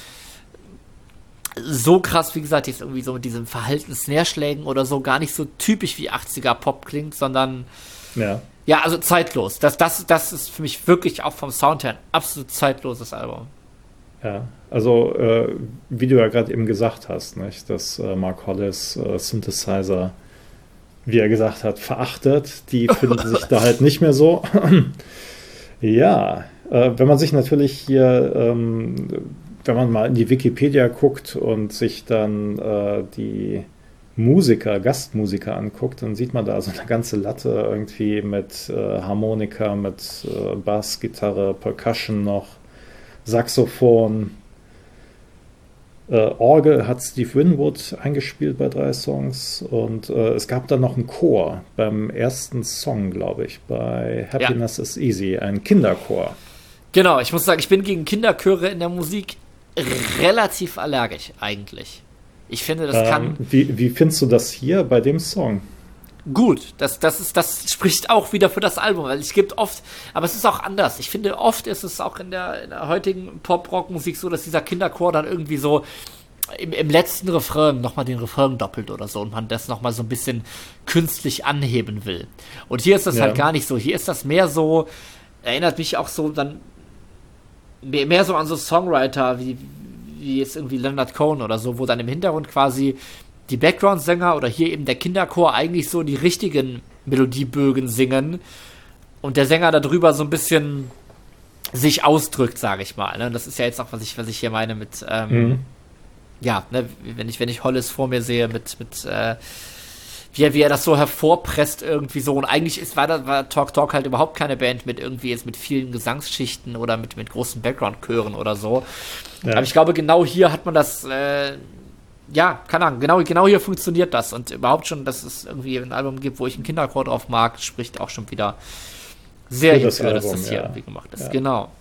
so krass, wie gesagt, jetzt irgendwie so mit diesem Verhalten Snare-Schlägen oder so gar nicht so typisch wie achtziger Pop klingt, sondern ja. Ja, also zeitlos. Das, das, das ist für mich wirklich auch vom Sound her ein absolut zeitloses Album. Ja, also äh, wie du ja gerade eben gesagt hast, nicht, dass äh, Mark Hollis äh, Synthesizer, wie er gesagt hat, verachtet. Die finden sich da halt nicht mehr so. Ja, äh, wenn man sich natürlich hier, ähm, wenn man mal in die Wikipedia guckt und sich dann äh, die Musiker, Gastmusiker anguckt, dann sieht man da so eine ganze Latte irgendwie mit äh, Harmonika, mit äh, Bass, Gitarre, Percussion noch, Saxophon. Äh, Orgel hat Steve Winwood eingespielt bei drei Songs und äh, es gab dann noch einen Chor beim ersten Song, glaube ich, bei Happiness ja. is Easy, ein Kinderchor. Genau, ich muss sagen, ich bin gegen Kinderchöre in der Musik relativ allergisch eigentlich. Ich finde, das kann... Ähm, wie, wie findest du das hier bei dem Song? Gut, das, das, ist, das spricht auch wieder für das Album, weil es gibt oft, aber es ist auch anders. Ich finde, oft ist es auch in der, in der heutigen Pop-Rock-Musik so, dass dieser Kinderchor dann irgendwie so im, im letzten Refrain nochmal den Refrain doppelt oder so und man das nochmal so ein bisschen künstlich anheben will. Und hier ist das ja. halt gar nicht so. Hier ist das mehr so, erinnert mich auch so dann mehr, mehr so an so Songwriter wie wie jetzt irgendwie Leonard Cohen oder so, wo dann im Hintergrund quasi die Background-Sänger oder hier eben der Kinderchor eigentlich so die richtigen Melodiebögen singen und der Sänger darüber so ein bisschen sich ausdrückt, sage ich mal. Ne? Das ist ja jetzt auch, was ich, was ich hier meine mit, ähm, mhm. ja, ne, wenn ich, wenn ich Hollis vor mir sehe mit, mit, äh, wie er, wie er das so hervorpresst irgendwie so. Und eigentlich ist, war, da, war Talk Talk halt überhaupt keine Band mit irgendwie jetzt mit vielen Gesangsschichten oder mit, mit großen Background-Chören oder so. Ja. Aber ich glaube, genau hier hat man das, äh, ja, keine Ahnung, genau, genau hier funktioniert das. Und überhaupt schon, dass es irgendwie ein Album gibt, wo ich einen Kinderchor drauf mag, spricht auch schon wieder sehr für hierfür, das Album, dass das hier ja. irgendwie gemacht ist. Ja. Genau.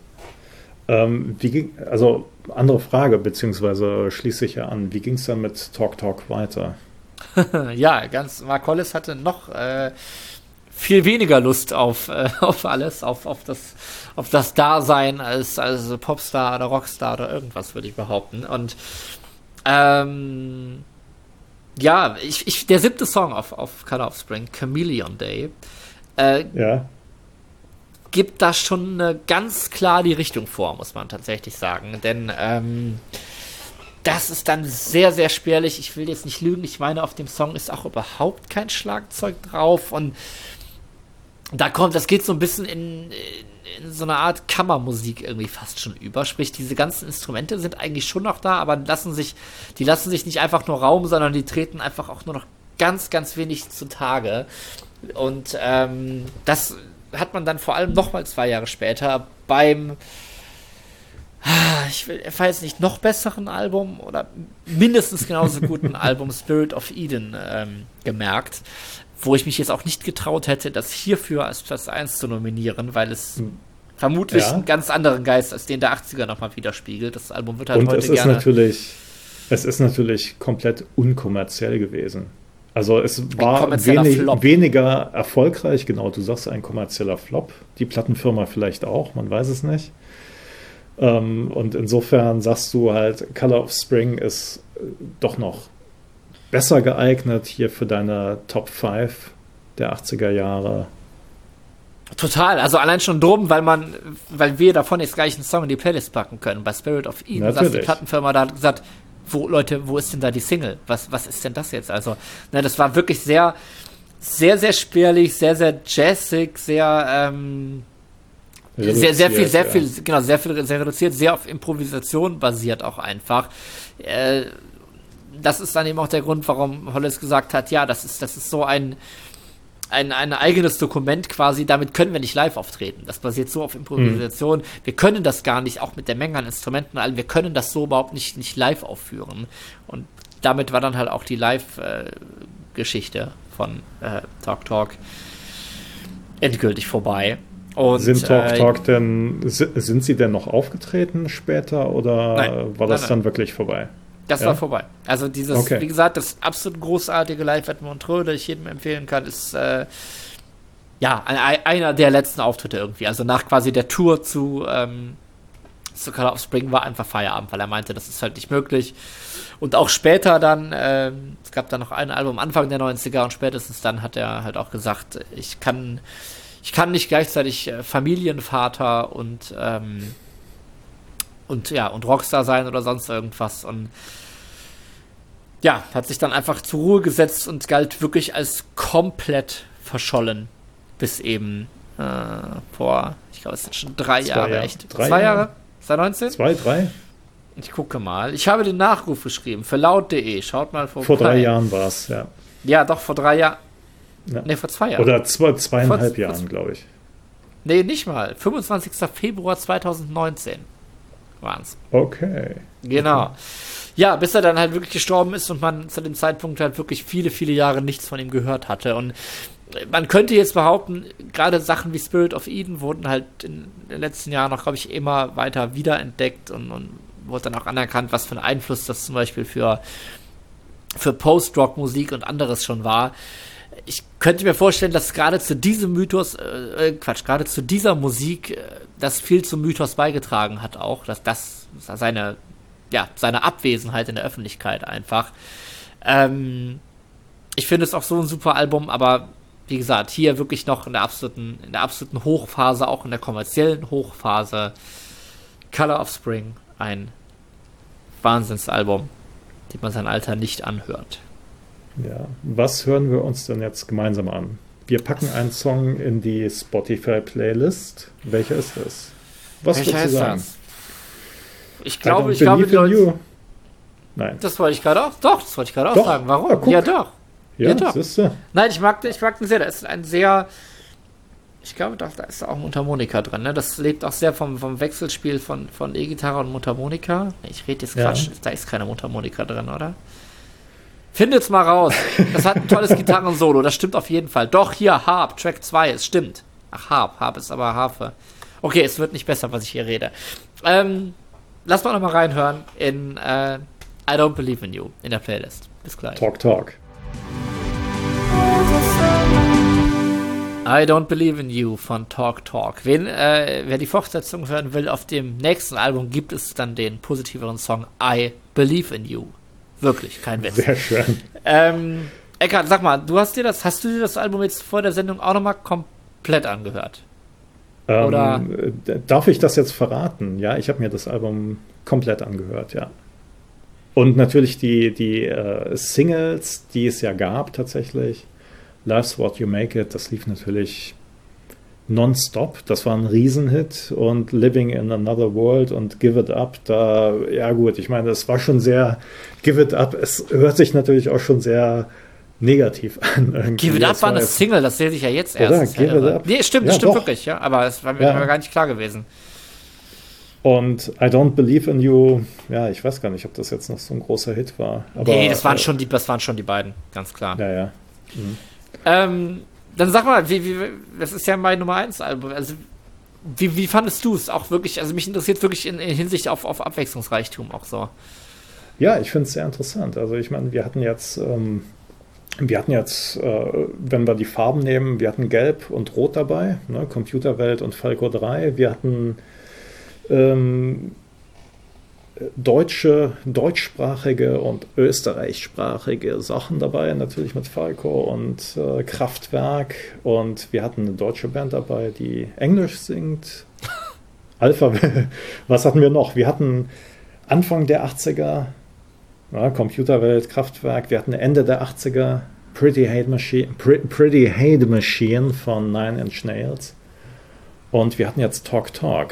Ähm, wie ging, also andere Frage, beziehungsweise schließe ich ja an, wie ging es dann mit Talk Talk weiter? Ja, ganz, Mark Hollis hatte noch äh, viel weniger Lust auf, äh, auf alles, auf, auf, das, auf das Dasein als, als Popstar oder Rockstar oder irgendwas, würde ich behaupten. Und ähm, ja, ich, ich, der siebte Song auf, auf Color of Spring, Chameleon Day, äh, ja. gibt da schon äh, ganz klar die Richtung vor, muss man tatsächlich sagen. Denn ähm, das ist dann sehr, sehr spärlich. Ich will jetzt nicht lügen. Ich meine, auf dem Song ist auch überhaupt kein Schlagzeug drauf. Und da kommt, das geht so ein bisschen in, in so eine Art Kammermusik irgendwie fast schon über. Sprich, diese ganzen Instrumente sind eigentlich schon noch da, aber lassen sich, die lassen sich nicht einfach nur Raum, sondern die treten einfach auch nur noch ganz, ganz wenig zutage. Und ähm, das hat man dann vor allem nochmal zwei Jahre später beim ich will, ich weiß nicht, noch besseren Album oder mindestens genauso guten Album Spirit of Eden ähm, gemerkt, wo ich mich jetzt auch nicht getraut hätte, das hierfür als Platz eins zu nominieren, weil es hm. vermutlich ja. einen ganz anderen Geist als den der achtziger nochmal widerspiegelt. Das Album wird halt Und heute es ist gerne... natürlich, es ist natürlich komplett unkommerziell gewesen. Also es war wenig, weniger erfolgreich, genau, du sagst ein kommerzieller Flop, die Plattenfirma vielleicht auch, man weiß es nicht. Um, und insofern sagst du halt, Color of Spring ist äh, doch noch besser geeignet hier für deine Top fünf der achtziger Jahre. Total, also allein schon drum, weil man, weil wir davon jetzt gleich einen Song in die Playlist packen können. Bei Spirit of Eden saß die Plattenfirma da, hat gesagt, wo, Leute, wo ist denn da die Single? Was, was ist denn das jetzt? Also, ne, das war wirklich sehr, sehr, sehr spärlich, sehr, sehr jazzig, sehr, ähm, sehr, sehr viel, sehr ja. viel, genau, sehr viel, sehr reduziert, sehr auf Improvisation basiert auch einfach. Äh, das ist dann eben auch der Grund, warum Hollis gesagt hat, ja, das ist, das ist so ein, ein, ein eigenes Dokument quasi, damit können wir nicht live auftreten. Das basiert so auf Improvisation. Mhm. Wir können das gar nicht, auch mit der Menge an Instrumenten und allem, wir können das so überhaupt nicht, nicht live aufführen. Und damit war dann halt auch die Live-Geschichte äh, von äh, Talk Talk endgültig vorbei. Und, sind Talk äh, Talk denn, sind sie denn noch aufgetreten später oder nein, war das nein, dann nein. wirklich vorbei? Das ja? war vorbei. Also dieses, okay. wie gesagt, das absolut großartige Live at Montreux, das ich jedem empfehlen kann, ist äh, ja ein, einer der letzten Auftritte irgendwie. Also nach quasi der Tour zu, ähm, zu Color of Spring war einfach Feierabend, weil er meinte, das ist halt nicht möglich. Und auch später dann, ähm, es gab dann noch ein Album Anfang der neunziger und spätestens dann hat er halt auch gesagt, ich kann Ich kann nicht gleichzeitig äh, Familienvater und ähm, und ja und Rockstar sein oder sonst irgendwas und ja, hat sich dann einfach zur Ruhe gesetzt und galt wirklich als komplett verschollen bis eben äh, vor, ich glaube, es sind schon drei Zwei Jahre Jahre. echt. Drei Zwei Jahre? Jahre? zwanzig neunzehn? Zwei, drei? Ich gucke mal. Ich habe den Nachruf geschrieben für laut punkt de. Schaut mal vorbei. Vor drei Jahren war es, ja. Ja, doch, vor drei Jahren. Ja. Ne, vor zwei Jahren. Oder zwei, zweieinhalb vor, Jahren, glaube ich. Nee, nicht mal. fünfundzwanzigster Februar zweitausendneunzehn waren es. Okay. Genau. Okay. Ja, bis er dann halt wirklich gestorben ist und man zu dem Zeitpunkt halt wirklich viele, viele Jahre nichts von ihm gehört hatte. Und man könnte jetzt behaupten, gerade Sachen wie Spirit of Eden wurden halt in den letzten Jahren noch, glaube ich, immer weiter wiederentdeckt und, und wurde dann auch anerkannt, was für einen Einfluss das zum Beispiel für, für Post-Rock-Musik und anderes schon war. Ich könnte mir vorstellen, dass gerade zu diesem Mythos, äh, Quatsch, gerade zu dieser Musik, äh, das viel zum Mythos beigetragen hat auch, dass das seine, ja, seine Abwesenheit in der Öffentlichkeit einfach. Ähm, ich finde es auch so ein super Album, aber wie gesagt, hier wirklich noch in der absoluten, in der absoluten Hochphase, auch in der kommerziellen Hochphase, Color of Spring, ein Wahnsinnsalbum, dem man sein Alter nicht anhört. Ja, was hören wir uns denn jetzt gemeinsam an? Wir packen einen Song in die Spotify-Playlist. Welcher ist das? Was Welcher würdest du ist sagen? das? Ich glaube, ich glaube, die Leute... Nein. Das wollte ich gerade auch. Doch, das wollte ich gerade auch doch. sagen. Warum? Ja, ja doch. Ja, ja doch. Siehst du? Nein, ich mag, ich mag den sehr. Da ist ein sehr. Ich glaube, doch, da ist auch ein Mundharmonika drin. Ne? Das lebt auch sehr vom, vom Wechselspiel von, von E-Gitarre und Mundharmonika. Ich rede jetzt Quatsch. Ja. Da ist keine Mundharmonika drin, oder? Findet's mal raus. Das hat ein tolles Gitarrensolo. Das stimmt auf jeden Fall. Doch, hier, Harp, Track zwei. Es stimmt. Ach, Harp. Harp ist aber Harfe. Okay, es wird nicht besser, was ich hier rede. Ähm, lass mal nochmal reinhören in äh, I Don't Believe in You in der Playlist. Bis gleich. Talk, talk. I Don't Believe in You von Talk Talk. Wen, äh, wer die Fortsetzung hören will, auf dem nächsten Album gibt es dann den positiveren Song I Believe in You. Wirklich, kein Witz. Sehr schön. Ähm, Eckhard, sag mal, du hast dir das, hast du dir das Album jetzt vor der Sendung auch nochmal komplett angehört? Ähm, Oder? Darf ich das jetzt verraten? Ja, ich habe mir das Album komplett angehört, ja. Und natürlich die, die äh, Singles, die es ja gab tatsächlich. Life's What You Make It, das lief natürlich nonstop. Das war ein Riesenhit. Und Living in Another World und Give It Up, da, ja gut, ich meine, das war schon sehr Give It Up. Es hört sich natürlich auch schon sehr negativ an. Irgendwie. Give It Up war eine Single, das sehe ich ja jetzt erst. Oder? Give ja It Up. Nee, stimmt, ja, stimmt doch. wirklich, ja. Aber es war mir ja. gar nicht klar gewesen. Und I Don't Believe in You, ja, ich weiß gar nicht, ob das jetzt noch so ein großer Hit war. Aber, nee, das waren, äh, schon die, das waren schon die beiden, ganz klar. Ja, ja. Mhm. Ähm, dann sag mal, wie, wie, das ist ja mein Nummer eins Album. Also, wie, wie fandest du es auch wirklich? Also, mich interessiert wirklich in, in Hinsicht auf, auf Abwechslungsreichtum auch so. Ja, ich finde es sehr interessant. Also, ich meine, wir hatten jetzt, ähm, wir hatten jetzt, äh, wenn wir die Farben nehmen, wir hatten Gelb und Rot dabei, ne? Computerwelt und Falco drei. Wir hatten ähm, deutsche, deutschsprachige und österreichsprachige Sachen dabei, natürlich mit Falco und äh, Kraftwerk. Und wir hatten eine deutsche Band dabei, die Englisch singt. Alpha, was hatten wir noch? Wir hatten Anfang der achtziger, ja, Computerwelt, Kraftwerk. Wir hatten Ende der achtziger, Pretty Hate Machine, Pretty Hate Machine von Nine Inch Nails. Und wir hatten jetzt Talk Talk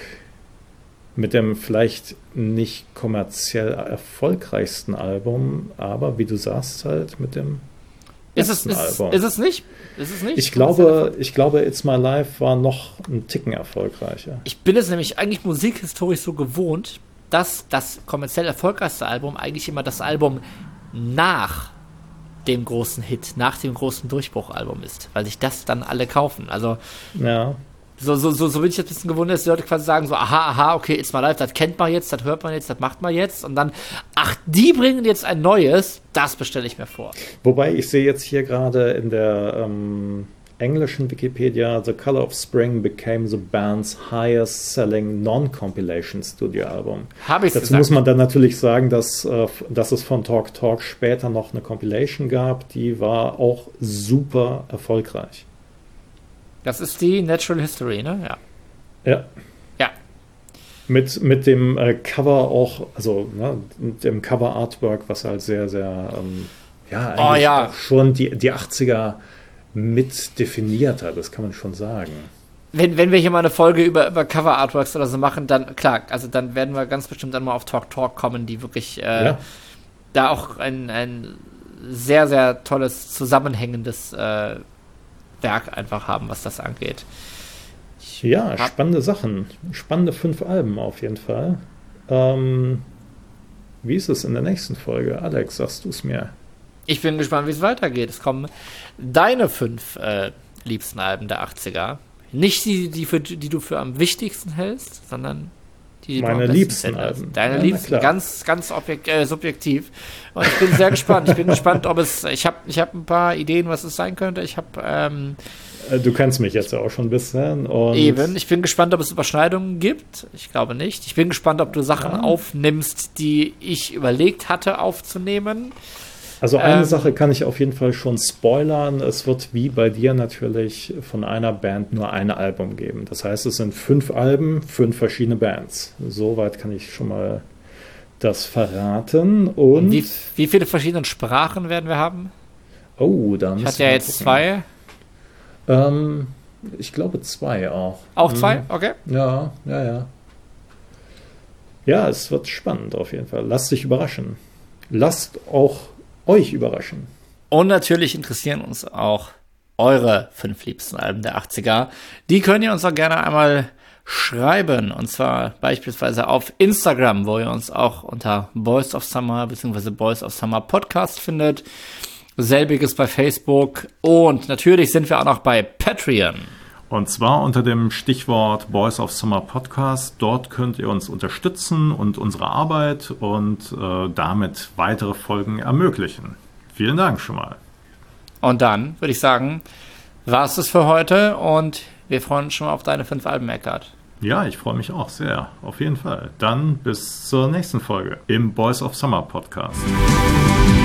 mit dem vielleicht nicht kommerziell erfolgreichsten Album, aber wie du sagst, halt mit dem ist es, ist, Album. Ist es nicht? Ist es nicht? Ich glaube, ich glaube, It's My Life war noch ein Ticken erfolgreicher. Ich bin es nämlich eigentlich musikhistorisch so gewohnt, dass das kommerziell erfolgreichste Album eigentlich immer das Album nach dem großen Hit, nach dem großen Durchbruchalbum ist, weil sich das dann alle kaufen. Also ja. So, so, so, so bin ich jetzt ein bisschen gewundert, dass die Leute quasi sagen so, aha, aha, okay, It's My Life, das kennt man jetzt, das hört man jetzt, das macht man jetzt und dann, ach, die bringen jetzt ein neues, das bestelle ich mir vor. Wobei, ich sehe jetzt hier gerade in der ähm, englischen Wikipedia, The Color of Spring became the band's highest selling non-compilation Studio Album. Habe ich Dazu gesagt. muss man dann natürlich sagen, dass, äh, dass es von Talk Talk später noch eine Compilation gab, die war auch super erfolgreich. Das ist die Natural History, ne? Ja. Ja. Ja. Mit, mit dem äh, Cover auch, also ne, mit dem Cover-Artwork, was halt sehr, sehr, ähm, ja, eigentlich oh, ja. auch schon die, die achtziger mit definiert hat, das kann man schon sagen. Wenn, wenn wir hier mal eine Folge über, über Cover-Artworks oder so machen, dann, klar, also dann werden wir ganz bestimmt dann mal auf Talk Talk kommen, die wirklich äh, ja. da auch ein, ein sehr, sehr tolles, zusammenhängendes äh, Werk einfach haben, was das angeht. Ich ja, spannende Sachen. Spannende fünf Alben auf jeden Fall. Ähm, wie ist es in der nächsten Folge? Alex, sagst du es mir? Ich bin gespannt, wie es weitergeht. Es kommen deine fünf äh, liebsten Alben der achtziger. Nicht die, die, für, die du für am wichtigsten hältst, sondern die, die meine du am liebsten Alben. Alben. Deine ja, liebsten, ganz, ganz objekt, äh, subjektiv. Und ich bin sehr gespannt. Ich bin gespannt, ob es. Ich habe ich hab ein paar Ideen, was es sein könnte. Ich habe. Ähm, du kennst mich jetzt ja auch schon ein bisschen. Und eben. Ich bin gespannt, ob es Überschneidungen gibt. Ich glaube nicht. Ich bin gespannt, ob du Sachen ja. aufnimmst, die ich überlegt hatte aufzunehmen. Also eine ähm, Sache kann ich auf jeden Fall schon spoilern. Es wird wie bei dir natürlich von einer Band nur ein Album geben. Das heißt, es sind fünf Alben, fünf verschiedene Bands. Soweit kann ich schon mal das verraten. Und wie, wie viele verschiedene Sprachen werden wir haben? Oh, da Ich hatte ja jetzt gucken. zwei. Ähm, ich glaube zwei auch. Auch zwei? Okay. Ja, ja, ja. Ja, es wird spannend auf jeden Fall. Lasst dich überraschen. Lasst auch euch überraschen. Und natürlich interessieren uns auch eure fünf liebsten Alben der achtziger. Die könnt ihr uns auch gerne einmal schreiben. Und zwar beispielsweise auf Instagram, wo ihr uns auch unter Boys of Summer bzw. Boys of Summer Podcast findet. Selbiges bei Facebook. Und natürlich sind wir auch noch bei Patreon. Und zwar unter dem Stichwort Boys of Summer Podcast. Dort könnt ihr uns unterstützen und unsere Arbeit und äh, damit weitere Folgen ermöglichen. Vielen Dank schon mal. Und dann würde ich sagen, war es das für heute und wir freuen uns schon mal auf deine fünf Alben, Eckart. Ja, ich freue mich auch sehr. Auf jeden Fall. Dann bis zur nächsten Folge im Boys of Summer Podcast.